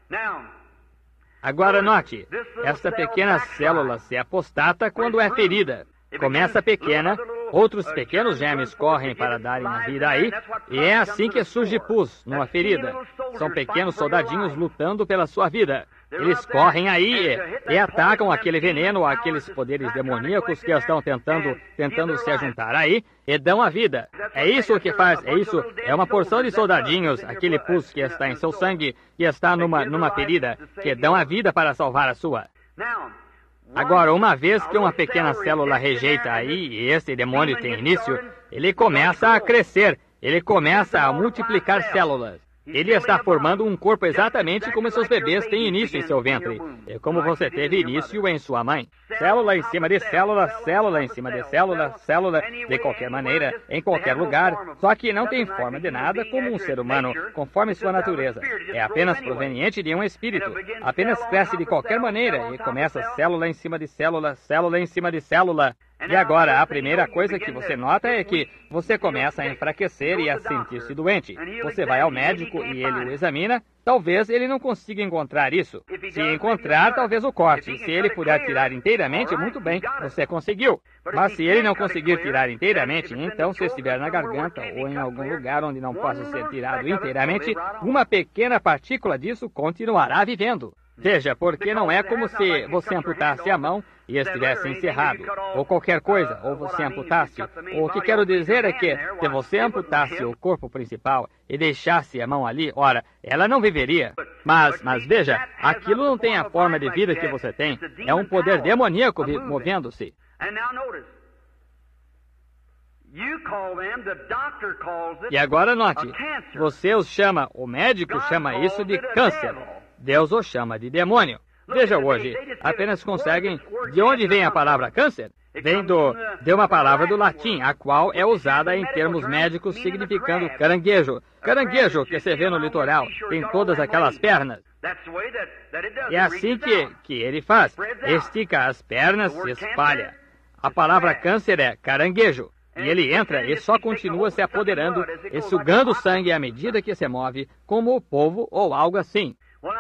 Agora note, esta pequena célula se apostata quando é ferida. Começa pequena, outros pequenos germes correm para darem a vida aí, e é assim que surge pus numa ferida. São pequenos soldadinhos lutando pela sua vida. Eles correm aí e, e atacam aquele veneno, aqueles poderes demoníacos que estão tentando, tentando se juntar aí, e dão a vida. É isso que faz, é isso, é uma porção de soldadinhos, aquele pus que está em seu sangue, que está numa, numa ferida, que dão a vida para salvar a sua. Agora, uma vez que uma pequena célula rejeita aí, e esse demônio tem início, ele começa a crescer, ele começa a multiplicar células. Ele está formando um corpo exatamente como seus bebês têm início em seu ventre. É como você teve início em sua mãe. Célula em cima de célula, célula em cima de célula, célula de qualquer maneira, em qualquer lugar, só que não tem forma de nada como um ser humano, conforme sua natureza. É apenas proveniente de um espírito. Apenas cresce de qualquer maneira e começa célula em cima de célula, célula em cima de célula. E agora, a primeira coisa que você nota é que você começa a enfraquecer e a sentir-se doente. Você vai ao médico e ele o examina. Talvez ele não consiga encontrar isso. Se encontrar, talvez o corte. Se ele puder tirar inteiramente, muito bem, você conseguiu. Mas se ele não conseguir tirar inteiramente, então se estiver na garganta ou em algum lugar onde não possa ser tirado inteiramente, uma pequena partícula disso continuará vivendo. Veja, porque não é como se você amputasse a mão e estivesse encerrado, ou qualquer coisa, ou você amputasse. O que quero dizer é que, se você amputasse o corpo principal e deixasse a mão ali, ora, ela não viveria. Mas, mas veja, aquilo não tem a forma de vida que você tem. É um poder demoníaco movendo-se. E agora note, você os chama, o médico chama isso de câncer. Deus o chama de demônio. Veja hoje, apenas conseguem... De onde vem a palavra câncer? Vem do, de uma palavra do latim, a qual é usada em termos médicos significando caranguejo. Caranguejo que se vê no litoral, tem todas aquelas pernas. É assim que, que ele faz. Estica as pernas e espalha. A palavra câncer é caranguejo. E ele entra e só continua se apoderando e sugando sangue à medida que se move, como o polvo ou algo assim.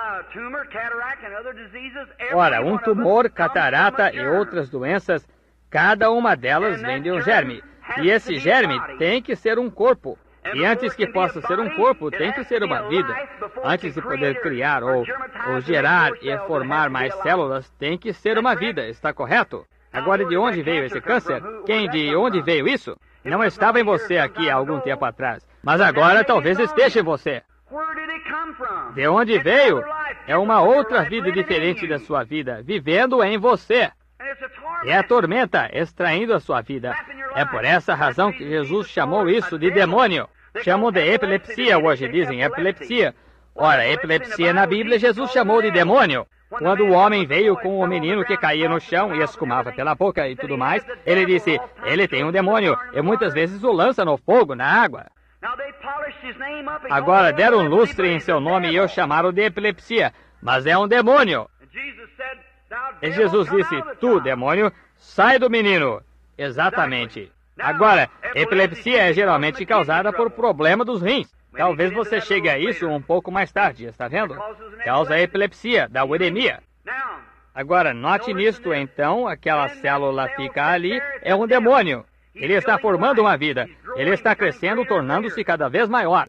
Ora, um tumor, catarata e outras doenças, cada uma delas vem de um germe. E esse germe tem que ser um corpo. E antes que possa ser um corpo, tem que ser uma vida. Antes de poder criar ou, ou gerar e formar mais células, tem que ser uma vida, está correto? Agora, de onde veio esse câncer? Quem de onde veio isso? Não estava em você aqui há algum tempo atrás, mas agora talvez esteja em você. De onde veio? É uma outra vida diferente da sua vida, vivendo em você. É a tormenta extraindo a sua vida. É por essa razão que Jesus chamou isso de demônio. Chamam de epilepsia hoje, dizem epilepsia. Ora, epilepsia na Bíblia Jesus chamou de demônio. Quando o homem veio com o menino que caía no chão e escumava pela boca e tudo mais, ele disse, ele tem um demônio, e muitas vezes o lança no fogo, na água. Agora deram um lustre em seu nome e o chamaram de epilepsia, mas é um demônio. E Jesus disse, tu, demônio, sai do menino. Exatamente. Agora, epilepsia é geralmente causada por problema dos rins. Talvez você chegue a isso um pouco mais tarde, está vendo? Causa a epilepsia, da uremia. Agora, note nisto, então, aquela célula fica ali, é um demônio. Ele está formando uma vida. Ele está crescendo, tornando-se cada vez maior.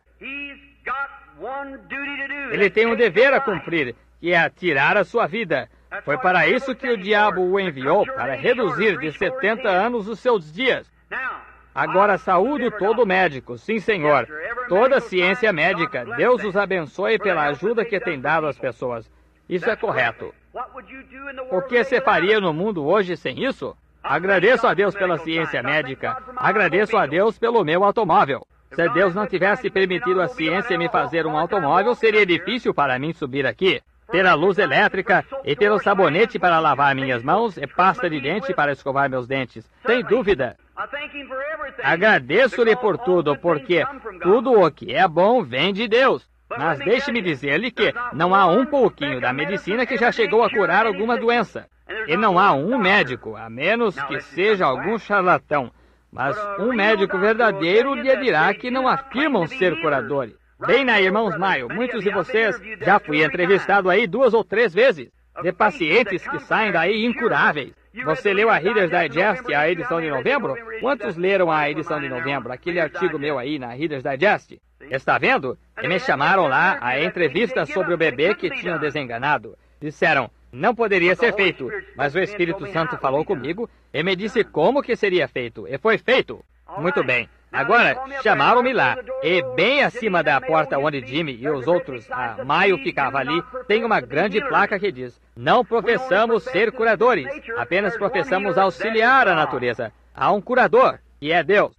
Ele tem um dever a cumprir, que é tirar a sua vida. Foi para isso que o diabo o enviou, para reduzir de setenta anos os seus dias. Agora saúdo todo médico, sim senhor, toda ciência médica, Deus os abençoe pela ajuda que tem dado às pessoas. Isso é correto. O que se faria no mundo hoje sem isso? Agradeço a Deus pela ciência médica, agradeço a Deus pelo meu automóvel. Se Deus não tivesse permitido a ciência me fazer um automóvel, seria difícil para mim subir aqui. Ter a luz elétrica e ter o sabonete para lavar minhas mãos e pasta de dente para escovar meus dentes. Sem dúvida. Agradeço-lhe por tudo, porque tudo o que é bom vem de Deus. Mas deixe-me dizer-lhe que não há um pouquinho da medicina que já chegou a curar alguma doença. E não há um médico, a menos que seja algum charlatão, mas um médico verdadeiro lhe dirá que não afirmam ser curadores. Bem, né, irmãos Maio, muitos de vocês já fui entrevistado aí duas ou três vezes, de pacientes que saem daí incuráveis. Você leu a Reader's Digest, a edição de novembro? Quantos leram a edição de novembro? Aquele artigo meu aí na Reader's Digest? Está vendo? E me chamaram lá a entrevista sobre o bebê que tinham desenganado. Disseram, não poderia ser feito, mas o Espírito Santo falou comigo e me disse como que seria feito. E foi feito. Muito bem. Agora, chamaram-me lá, e bem acima da porta onde Jimmy e os outros, a Maio ficava ali, tem uma grande placa que diz, não professamos ser curadores, apenas professamos auxiliar a natureza. Há um curador, e é Deus.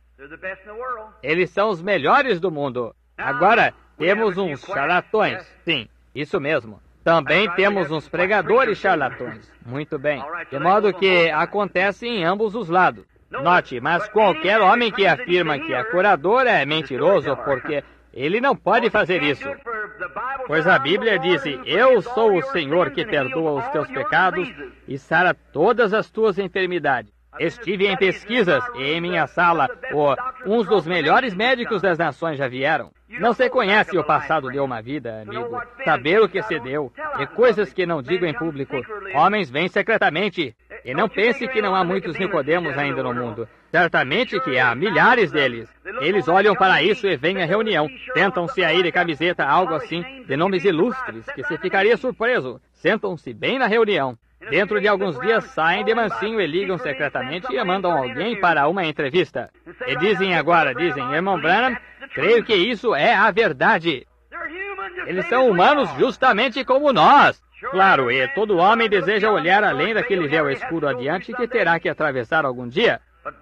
Eles são os melhores do mundo. Agora, temos uns charlatões. Sim, isso mesmo. Também temos uns pregadores charlatões. Muito bem. De modo que acontece em ambos os lados. Note, mas qualquer homem que afirma que é curador é mentiroso, porque ele não pode fazer isso. Pois a Bíblia diz, eu sou o Senhor que perdoa os teus pecados e sara todas as tuas enfermidades. Estive em pesquisas e em minha sala, oh, uns dos melhores médicos das nações já vieram. Não se conhece o passado de uma vida, amigo. Saber o que se deu e coisas que não digo em público. Homens vêm secretamente. E não pense que não há muitos Nicodemos ainda no mundo. Certamente que há milhares deles. Eles olham para isso e vêm à reunião. Tentam-se aí de camiseta, algo assim, de nomes ilustres, que se ficaria surpreso. Sentam-se bem na reunião. Dentro de alguns dias saem de mansinho e ligam secretamente e mandam alguém para uma entrevista. E dizem agora, dizem, irmão Branham, creio que isso é a verdade. Eles são humanos justamente como nós. Claro, e todo homem deseja olhar além daquele véu escuro adiante que terá que atravessar algum dia.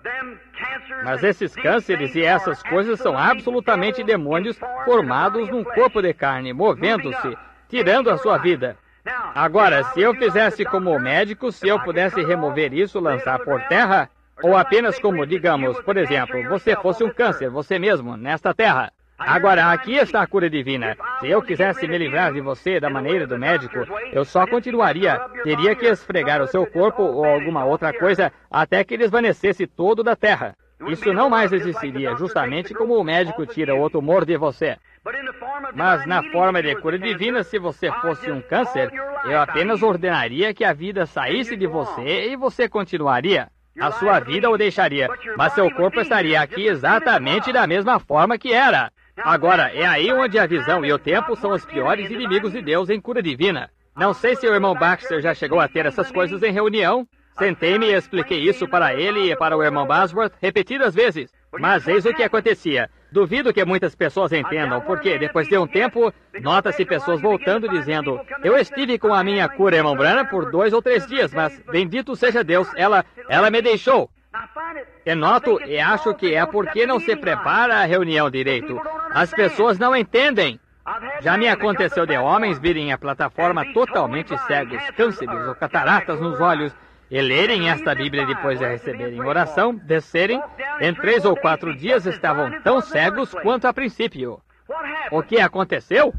Mas esses cânceres e essas coisas são absolutamente demônios formados num corpo de carne, movendo-se, tirando a sua vida. Agora, se eu fizesse como médico, se eu pudesse remover isso, lançar por terra, ou apenas como, digamos, por exemplo, você fosse um câncer, você mesmo, nesta terra. Agora, aqui está a cura divina. Se eu quisesse me livrar de você da maneira do médico, eu só continuaria. Teria que esfregar o seu corpo ou alguma outra coisa até que desvanecesse todo da terra. Isso não mais existiria, justamente como o médico tira o tumor de você. Mas na forma de cura divina, se você fosse um câncer, eu apenas ordenaria que a vida saísse de você e você continuaria. A sua vida o deixaria, mas seu corpo estaria aqui exatamente da mesma forma que era. Agora, é aí onde a visão e o tempo são os piores inimigos de Deus em cura divina. Não sei se o irmão Baxter já chegou a ter essas coisas em reunião. Sentei-me e expliquei isso para ele e para o irmão Bosworth repetidas vezes. Mas eis o que acontecia. Duvido que muitas pessoas entendam, porque depois de um tempo, nota-se pessoas voltando dizendo, eu estive com a minha cura, irmão Branham, por dois ou três dias, mas bendito seja Deus, ela, ela me deixou. E noto e acho que é porque não se prepara a reunião direito. As pessoas não entendem. Já me aconteceu de homens virem à plataforma totalmente cegos, cânceres ou cataratas nos olhos, e lerem esta Bíblia depois de receberem oração, descerem, em três ou quatro dias estavam tão cegos quanto a princípio. O que aconteceu?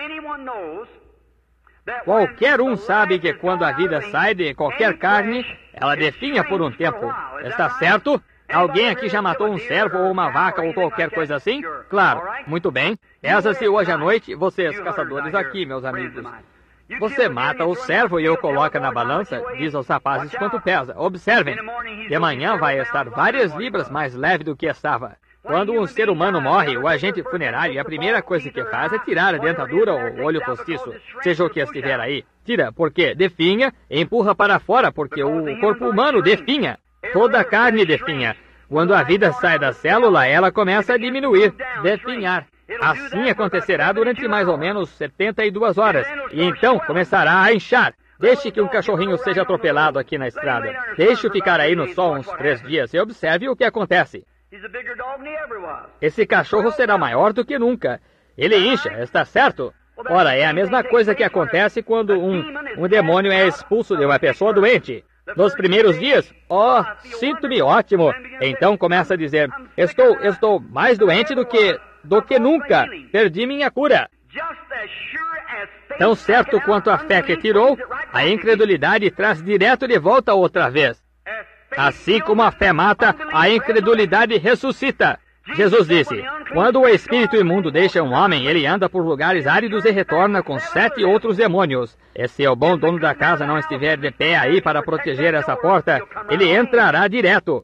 Qualquer um sabe que quando a vida sai de qualquer carne, ela definha por um tempo. Está certo? Alguém aqui já matou um cervo ou uma vaca ou qualquer coisa assim? Claro, muito bem. Essa-se hoje à noite, vocês caçadores aqui, meus amigos. Você mata o servo e o coloca na balança, diz aos rapazes quanto pesa. Observem, de manhã vai estar várias libras mais leve do que estava. Quando um ser humano morre, o agente funerário, a primeira coisa que faz é tirar a dentadura ou o olho postiço, seja o que estiver aí. Tira, porque definha, e empurra para fora, porque o corpo humano definha. Toda a carne definha. Quando a vida sai da célula, ela começa a diminuir, definhar. Assim acontecerá durante mais ou menos setenta e duas horas, e então começará a inchar. Deixe que um cachorrinho seja atropelado aqui na estrada. Deixe-o ficar aí no sol uns três dias e observe o que acontece. Esse cachorro será maior do que nunca. Ele incha, está certo? Ora, é a mesma coisa que acontece quando um, um demônio é expulso de uma pessoa doente. Nos primeiros dias, oh, sinto-me ótimo. Então começa a dizer, estou, estou mais doente do que... do que nunca. Perdi minha cura. Tão certo quanto a fé que tirou, a incredulidade traz direto de volta outra vez. Assim como a fé mata, a incredulidade ressuscita. Jesus disse, quando o espírito imundo deixa um homem, ele anda por lugares áridos e retorna com sete outros demônios. E se o bom dono da casa não estiver de pé aí para proteger essa porta, ele entrará direto.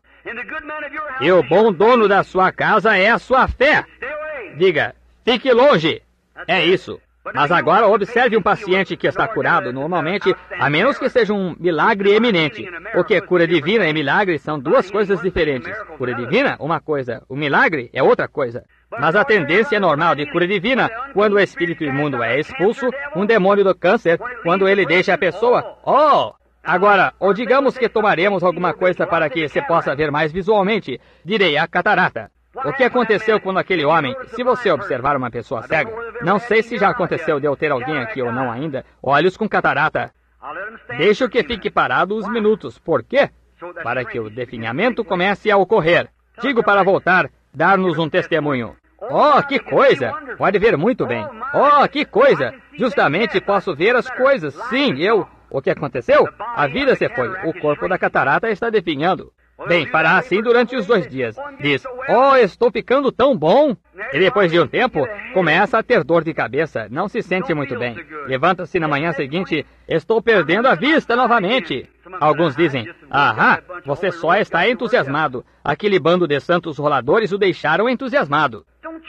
E o bom dono da sua casa é a sua fé. Diga, fique longe. É isso. Mas agora observe um paciente que está curado, normalmente, a menos que seja um milagre eminente. Porque cura divina e milagre são duas coisas diferentes. Cura divina, uma coisa. O milagre é outra coisa. Mas a tendência normal de cura divina, quando o espírito imundo é expulso, um demônio do câncer, quando ele deixa a pessoa... Oh! Agora, ou digamos que tomaremos alguma coisa para que se possa ver mais visualmente, direi a catarata. O que aconteceu quando aquele homem, se você observar uma pessoa cega, não sei se já aconteceu de eu ter alguém aqui ou não ainda, olhos com catarata, deixo que fique parado uns minutos. Por quê? Para que o definhamento comece a ocorrer. Digo para voltar, dar-nos um testemunho. Oh, que coisa! Pode ver muito bem. Oh, que coisa! Justamente posso ver as coisas. Sim, eu... O que aconteceu? A vida se foi. O corpo da catarata está definhando. Bem, fará assim durante os dois dias. Diz, oh, estou ficando tão bom. E depois de um tempo, começa a ter dor de cabeça. Não se sente muito bem. Levanta-se na manhã seguinte, estou perdendo a vista novamente. Alguns dizem, ahá, você só está entusiasmado. Aquele bando de santos roladores o deixaram entusiasmado.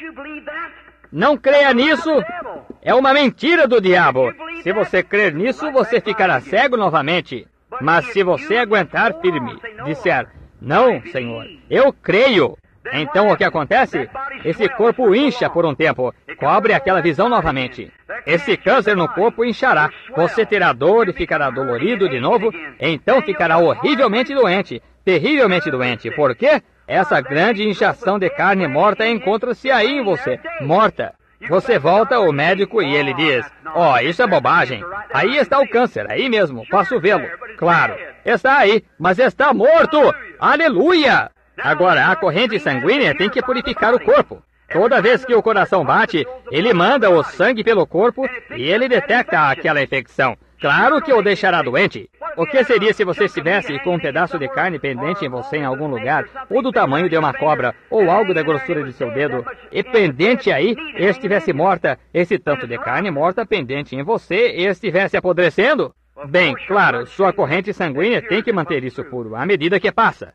Não creia nisso. É uma mentira do diabo. Se você crer nisso, você ficará cego novamente. Mas se você aguentar firme, disser, não, Senhor, eu creio. Então o que acontece? Esse corpo incha por um tempo, cobre aquela visão novamente. Esse câncer no corpo inchará. Você terá dor e ficará dolorido de novo, então ficará horrivelmente doente, terrivelmente doente. Por quê? Essa grande inchação de carne morta encontra-se aí em você, morta. Você volta ao médico e ele diz, ó, oh, isso é bobagem. Aí está o câncer, aí mesmo, posso vê-lo. Claro, está aí, mas está morto. Aleluia! Agora, a corrente sanguínea tem que purificar o corpo. Toda vez que o coração bate, ele manda o sangue pelo corpo e ele detecta aquela infecção. Claro que o deixará doente. O que seria se você estivesse com um pedaço de carne pendente em você em algum lugar, ou do tamanho de uma cobra, ou algo da grossura de seu dedo, e pendente aí, e estivesse morta, esse tanto de carne morta pendente em você, e estivesse apodrecendo? Bem, claro, sua corrente sanguínea tem que manter isso puro, à medida que passa.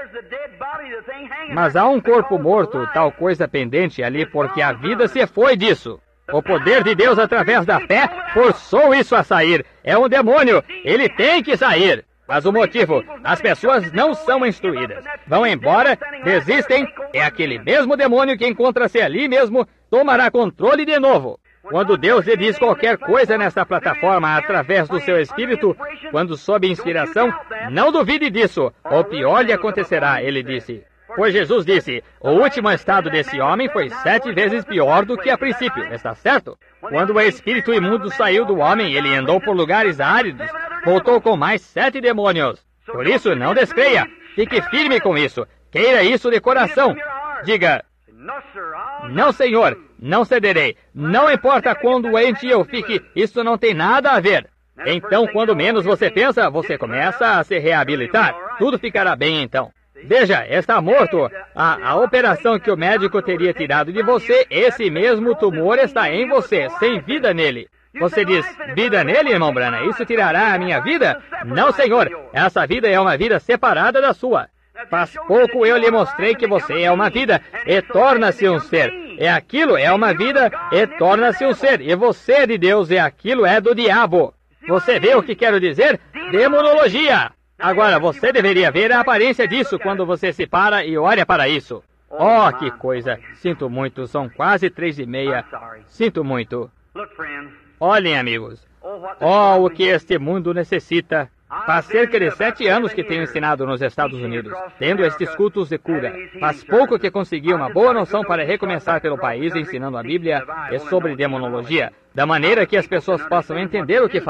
Mas há um corpo morto, tal coisa pendente ali, porque a vida se foi disso. O poder de Deus através da fé forçou isso a sair. É um demônio. Ele tem que sair. Mas o motivo, as pessoas não são instruídas. Vão embora, desistem. É aquele mesmo demônio que encontra-se ali mesmo, tomará controle de novo. Quando Deus lhe diz qualquer coisa nessa plataforma através do seu espírito, quando sob inspiração, não duvide disso. O pior lhe acontecerá, ele disse. Pois Jesus disse, o último estado desse homem foi sete vezes pior do que a princípio, está certo? Quando o espírito imundo saiu do homem, ele andou por lugares áridos, voltou com mais sete demônios. Por isso, não descreia, fique firme com isso, queira isso de coração. Diga, não, Senhor, não cederei, não importa quão doente eu fique, isso não tem nada a ver. Então, quando menos você pensa, você começa a se reabilitar, tudo ficará bem então. Veja, está morto. A, a operação que o médico teria tirado de você, esse mesmo tumor está em você, sem vida nele. Você diz, vida nele, irmão Branham? Isso tirará a minha vida? Não, Senhor. Essa vida é uma vida separada da sua. Faz pouco eu lhe mostrei que você é uma vida e torna-se um ser. É aquilo, é uma vida e torna-se um ser. E você é de Deus e aquilo é do diabo. Você vê o que quero dizer? Demonologia. Agora, você deveria ver a aparência disso quando você se para e olha para isso. Oh, que coisa. Sinto muito, são quase três e meia. Sinto muito. Olhem, amigos. Oh, o que este mundo necessita. Faz cerca de sete anos que tenho ensinado nos Estados Unidos, tendo estes cultos de cura. Faz pouco que consegui uma boa noção para recomeçar pelo país ensinando a Bíblia e sobre demonologia, da maneira que as pessoas possam entender o que fazer.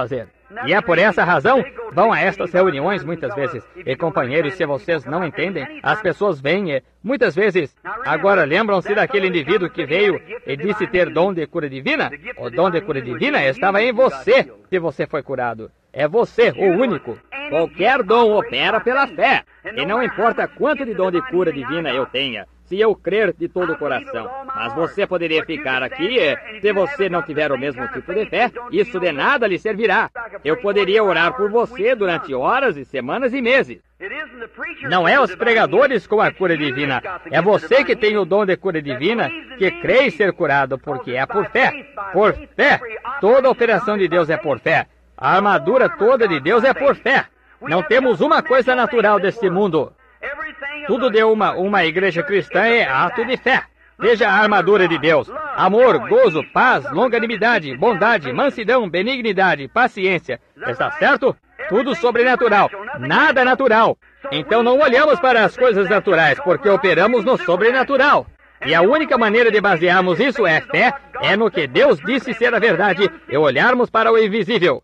E é por essa razão, vão a estas reuniões muitas vezes. E companheiros, se vocês não entendem, as pessoas vêm e, muitas vezes... Agora, lembram-se daquele indivíduo que veio e disse ter dom de cura divina? O dom de cura divina estava em você, se você foi curado. É você, o único. Qualquer dom opera pela fé. E não importa quanto de dom de cura divina eu tenha, se eu crer de todo o coração. Mas você poderia ficar aqui e, se você não tiver o mesmo tipo de fé, isso de nada lhe servirá. Eu poderia orar por você durante horas e semanas e meses. Não é os pregadores com a cura divina. É você que tem o dom de cura divina, que crê ser curado, porque é por fé. Por fé. Toda a operação de Deus é por fé. A armadura toda de Deus é por fé. Não temos uma coisa natural deste mundo. Tudo de uma, uma igreja cristã é ato de fé. Veja a armadura de Deus. Amor, gozo, paz, longanimidade, bondade, mansidão, benignidade, paciência. Está certo? Tudo sobrenatural. Nada natural. Então não olhamos para as coisas naturais, porque operamos no sobrenatural. E a única maneira de basearmos isso é fé, é no que Deus disse ser a verdade, e olharmos para o invisível.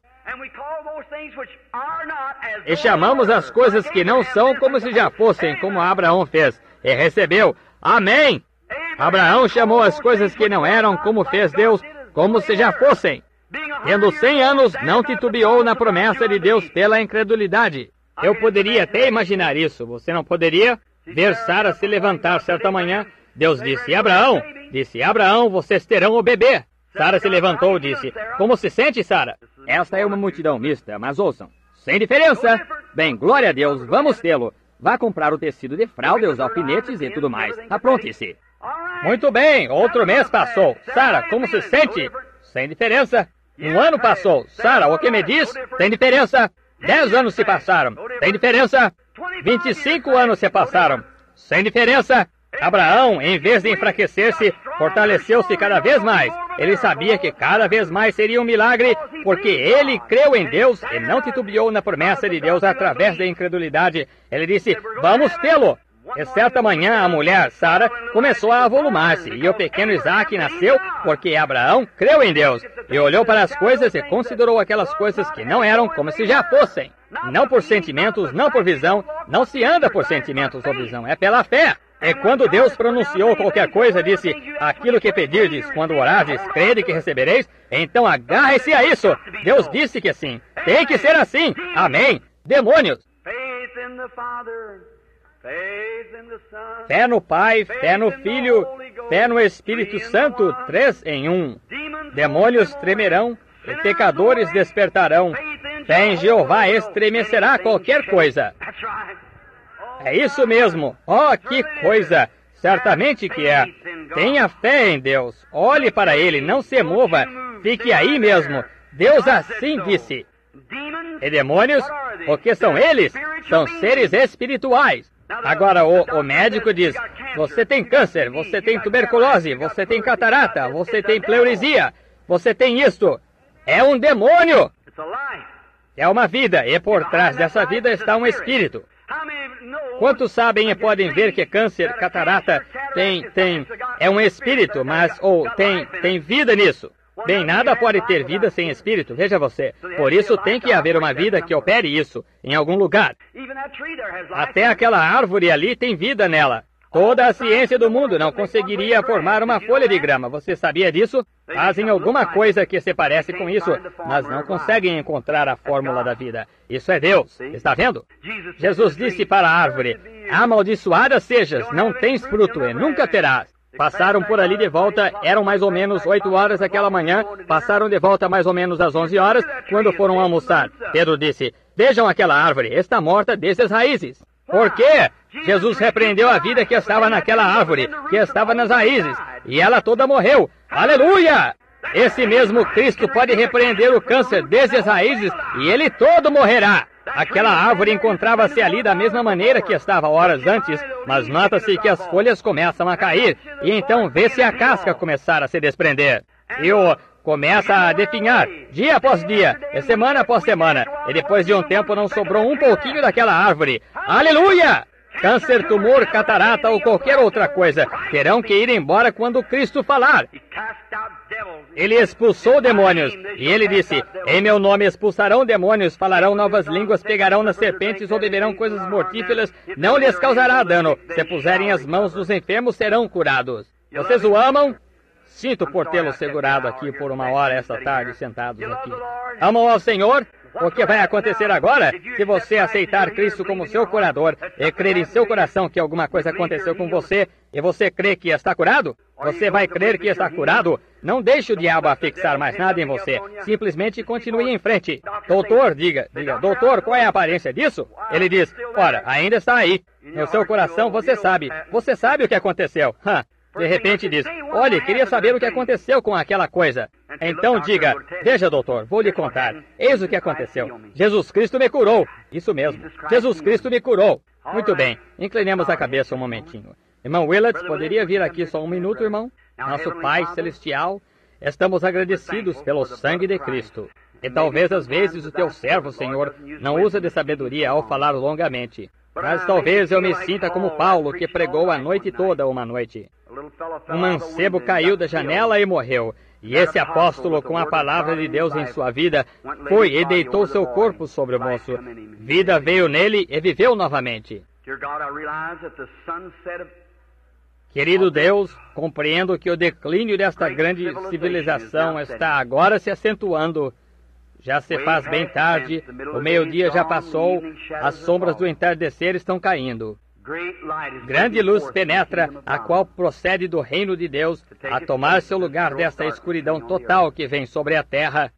E chamamos as coisas que não são como se já fossem, como Abraão fez, e recebeu. Amém! Abraão chamou as coisas que não eram como fez Deus, como se já fossem. Tendo cem anos, não titubeou na promessa de Deus pela incredulidade. Eu poderia até imaginar isso, você não poderia? Ver Sara se levantar certa manhã, Deus disse, Abraão, disse, Abraão, vocês terão o bebê. Sara se levantou e disse, como se sente, Sara? Esta é uma multidão mista, mas ouçam, sem diferença. Bem, glória a Deus, vamos tê-lo. Vá comprar o tecido de fralda, os alfinetes e tudo mais. Apronte-se. Muito bem, outro mês passou. Sara, como se sente? Sem diferença. Um ano passou. Sara, o que me diz? Tem diferença. Dez anos se passaram. Tem diferença. Vinte e cinco anos se passaram. Sem diferença. Abraão, em vez de enfraquecer-se, fortaleceu-se cada vez mais. Ele sabia que cada vez mais seria um milagre, porque ele creu em Deus e não titubeou na promessa de Deus através da incredulidade. Ele disse, vamos tê-lo. E certa manhã a mulher, Sara, começou a avolumar-se, e o pequeno Isaac nasceu porque Abraão creu em Deus, e olhou para as coisas e considerou aquelas coisas que não eram como se já fossem. Não por sentimentos, não por visão, não se anda por sentimentos ou visão, é pela fé. E quando Deus pronunciou qualquer coisa, disse, aquilo que pedirdes quando orardes, crede que recebereis, então agarre-se a isso. Deus disse que sim. Tem que ser assim. Amém. Demônios. Fé no Pai, fé no Filho, fé no Espírito Santo, três em um. Demônios tremerão e pecadores despertarão. Fé em Jeová estremecerá qualquer coisa. É isso mesmo. Oh, que coisa! Certamente que é. Tenha fé em Deus. Olhe para Ele, não se mova. Fique aí mesmo. Deus assim disse. E demônios? O que são eles? São seres espirituais. Agora, o, o médico diz, você tem câncer, você tem tuberculose, você tem catarata, você tem pleurisia, você tem isto. É um demônio. É uma vida, e por trás dessa vida está um espírito. Quantos sabem e podem ver que câncer, catarata, tem, tem, é um espírito, mas, ou tem, tem vida nisso? Bem, nada pode ter vida sem espírito, veja você. Por isso tem que haver uma vida que opere isso, em algum lugar. Até aquela árvore ali tem vida nela. Toda a ciência do mundo não conseguiria formar uma folha de grama. Você sabia disso? Fazem alguma coisa que se parece com isso, mas não conseguem encontrar a fórmula da vida. Isso é Deus. Está vendo? Jesus disse para a árvore, amaldiçoada sejas, não tens fruto e nunca terás. Passaram por ali de volta, eram mais ou menos oito horas daquela manhã, passaram de volta mais ou menos às onze horas, quando foram almoçar. Pedro disse, vejam aquela árvore, está morta desde as raízes. Por quê? Jesus repreendeu a vida que estava naquela árvore, que estava nas raízes, e ela toda morreu. Aleluia! Esse mesmo Cristo pode repreender o câncer desde as raízes, e ele todo morrerá. Aquela árvore encontrava-se ali da mesma maneira que estava horas antes, mas nota-se que as folhas começam a cair, e então vê-se a casca começar a se desprender. E o começa a definhar, dia após dia, e semana após semana, e depois de um tempo não sobrou um pouquinho daquela árvore. Aleluia! câncer, tumor, catarata ou qualquer outra coisa, terão que ir embora quando Cristo falar. Ele expulsou demônios, e ele disse, em meu nome expulsarão demônios, falarão novas línguas, pegarão nas serpentes ou beberão coisas mortíferas, não lhes causará dano. Se puserem as mãos nos enfermos, serão curados. Vocês o amam? Sinto por tê-lo segurado aqui por uma hora esta tarde, sentados aqui. Amam ao Senhor? O que vai acontecer agora, se você aceitar Cristo como seu curador e crer em seu coração que alguma coisa aconteceu com você e você crê que está curado? Você vai crer que está curado? Não deixe o diabo afixar mais nada em você. Simplesmente continue em frente. Doutor, diga, diga, doutor, qual é a aparência disso? Ele diz, ora, ainda está aí. No seu coração você sabe. Você sabe o que aconteceu. Hã? De repente diz, olhe, queria saber o que aconteceu com aquela coisa. Então diga, veja doutor, vou lhe contar. Eis o que aconteceu. Jesus Cristo me curou. Isso mesmo, Jesus Cristo me curou. Muito bem, inclinemos a cabeça um momentinho. Irmão Willett, poderia vir aqui só um minuto, irmão? Nosso Pai Celestial, estamos agradecidos pelo sangue de Cristo. E talvez às vezes o teu servo, Senhor, não usa de sabedoria ao falar longamente. Mas talvez eu me sinta como Paulo, que pregou a noite toda uma noite. Um mancebo caiu da janela e morreu. E esse apóstolo, com a palavra de Deus em sua vida, foi e deitou seu corpo sobre o moço. Vida veio nele e viveu novamente. Querido Deus, compreendo que o declínio desta grande civilização está agora se acentuando. Já se faz bem tarde, o meio-dia já passou, as sombras do entardecer estão caindo. Grande luz penetra, a qual procede do reino de Deus, a tomar seu lugar desta escuridão total que vem sobre a terra.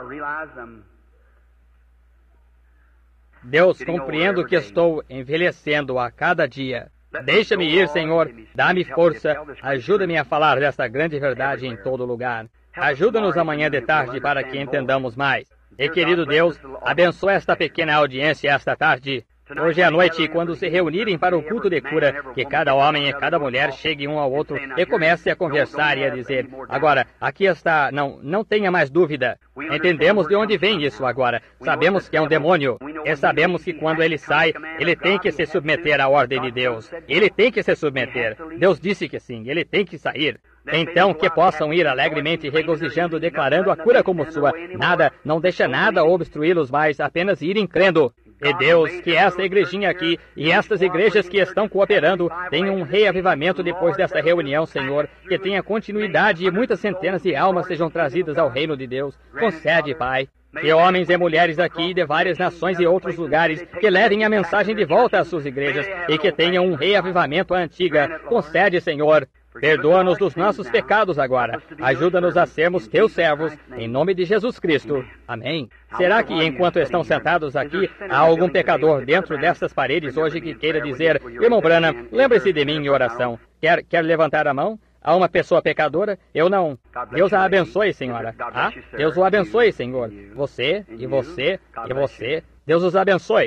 Deus, compreendo que estou envelhecendo a cada dia. Deixa-me ir, Senhor, dá-me força, ajuda-me a falar desta grande verdade em todo lugar. Ajuda-nos amanhã de tarde para que entendamos mais. E, querido Deus, abençoa esta pequena audiência esta tarde. Hoje à noite, quando se reunirem para o culto de cura, que cada homem e cada mulher chegue um ao outro e comece a conversar e a dizer, agora, aqui está, não, não tenha mais dúvida. Entendemos de onde vem isso agora. Sabemos que é um demônio. E sabemos que quando ele sai, ele tem que se submeter à ordem de Deus. Ele tem que se submeter. Deus disse que sim, ele tem que sair. Então, que possam ir alegremente regozijando, declarando a cura como sua. Nada, não deixa nada obstruí-los mais, apenas irem crendo. E Deus, que esta igrejinha aqui e estas igrejas que estão cooperando tenham um reavivamento depois desta reunião, Senhor, que tenha continuidade e muitas centenas de almas sejam trazidas ao reino de Deus. Concede, Pai. Que homens e mulheres daqui de várias nações e outros lugares que levem a mensagem de volta às suas igrejas e que tenham um reavivamento à antiga. Concede, Senhor. Perdoa-nos dos nossos pecados agora. Ajuda-nos a sermos teus servos, em nome de Jesus Cristo. Amém. Será que, enquanto estão sentados aqui, há algum pecador dentro destas paredes hoje que queira dizer, irmão Branham, lembre-se de mim em oração. Quer, quer levantar a mão? Há uma pessoa pecadora? Eu não. Deus a abençoe, senhora. Ah, Deus o abençoe, Senhor. Você, e você, e você. Deus os abençoe.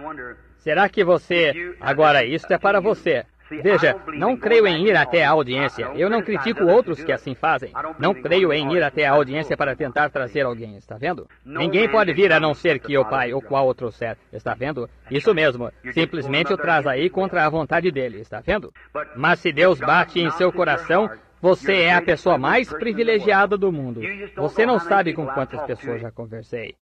Será que você... Agora, isto é para você. Veja, não creio em ir até a audiência. Eu não critico outros que assim fazem. Não creio em ir até a audiência para tentar trazer alguém, está vendo? Ninguém pode vir a não ser que o Pai, o qual o trouxer, está vendo? Isso mesmo, simplesmente o traz aí contra a vontade dele, está vendo? Mas se Deus bate em seu coração, você é a pessoa mais privilegiada do mundo. Você não sabe com quantas pessoas já conversei.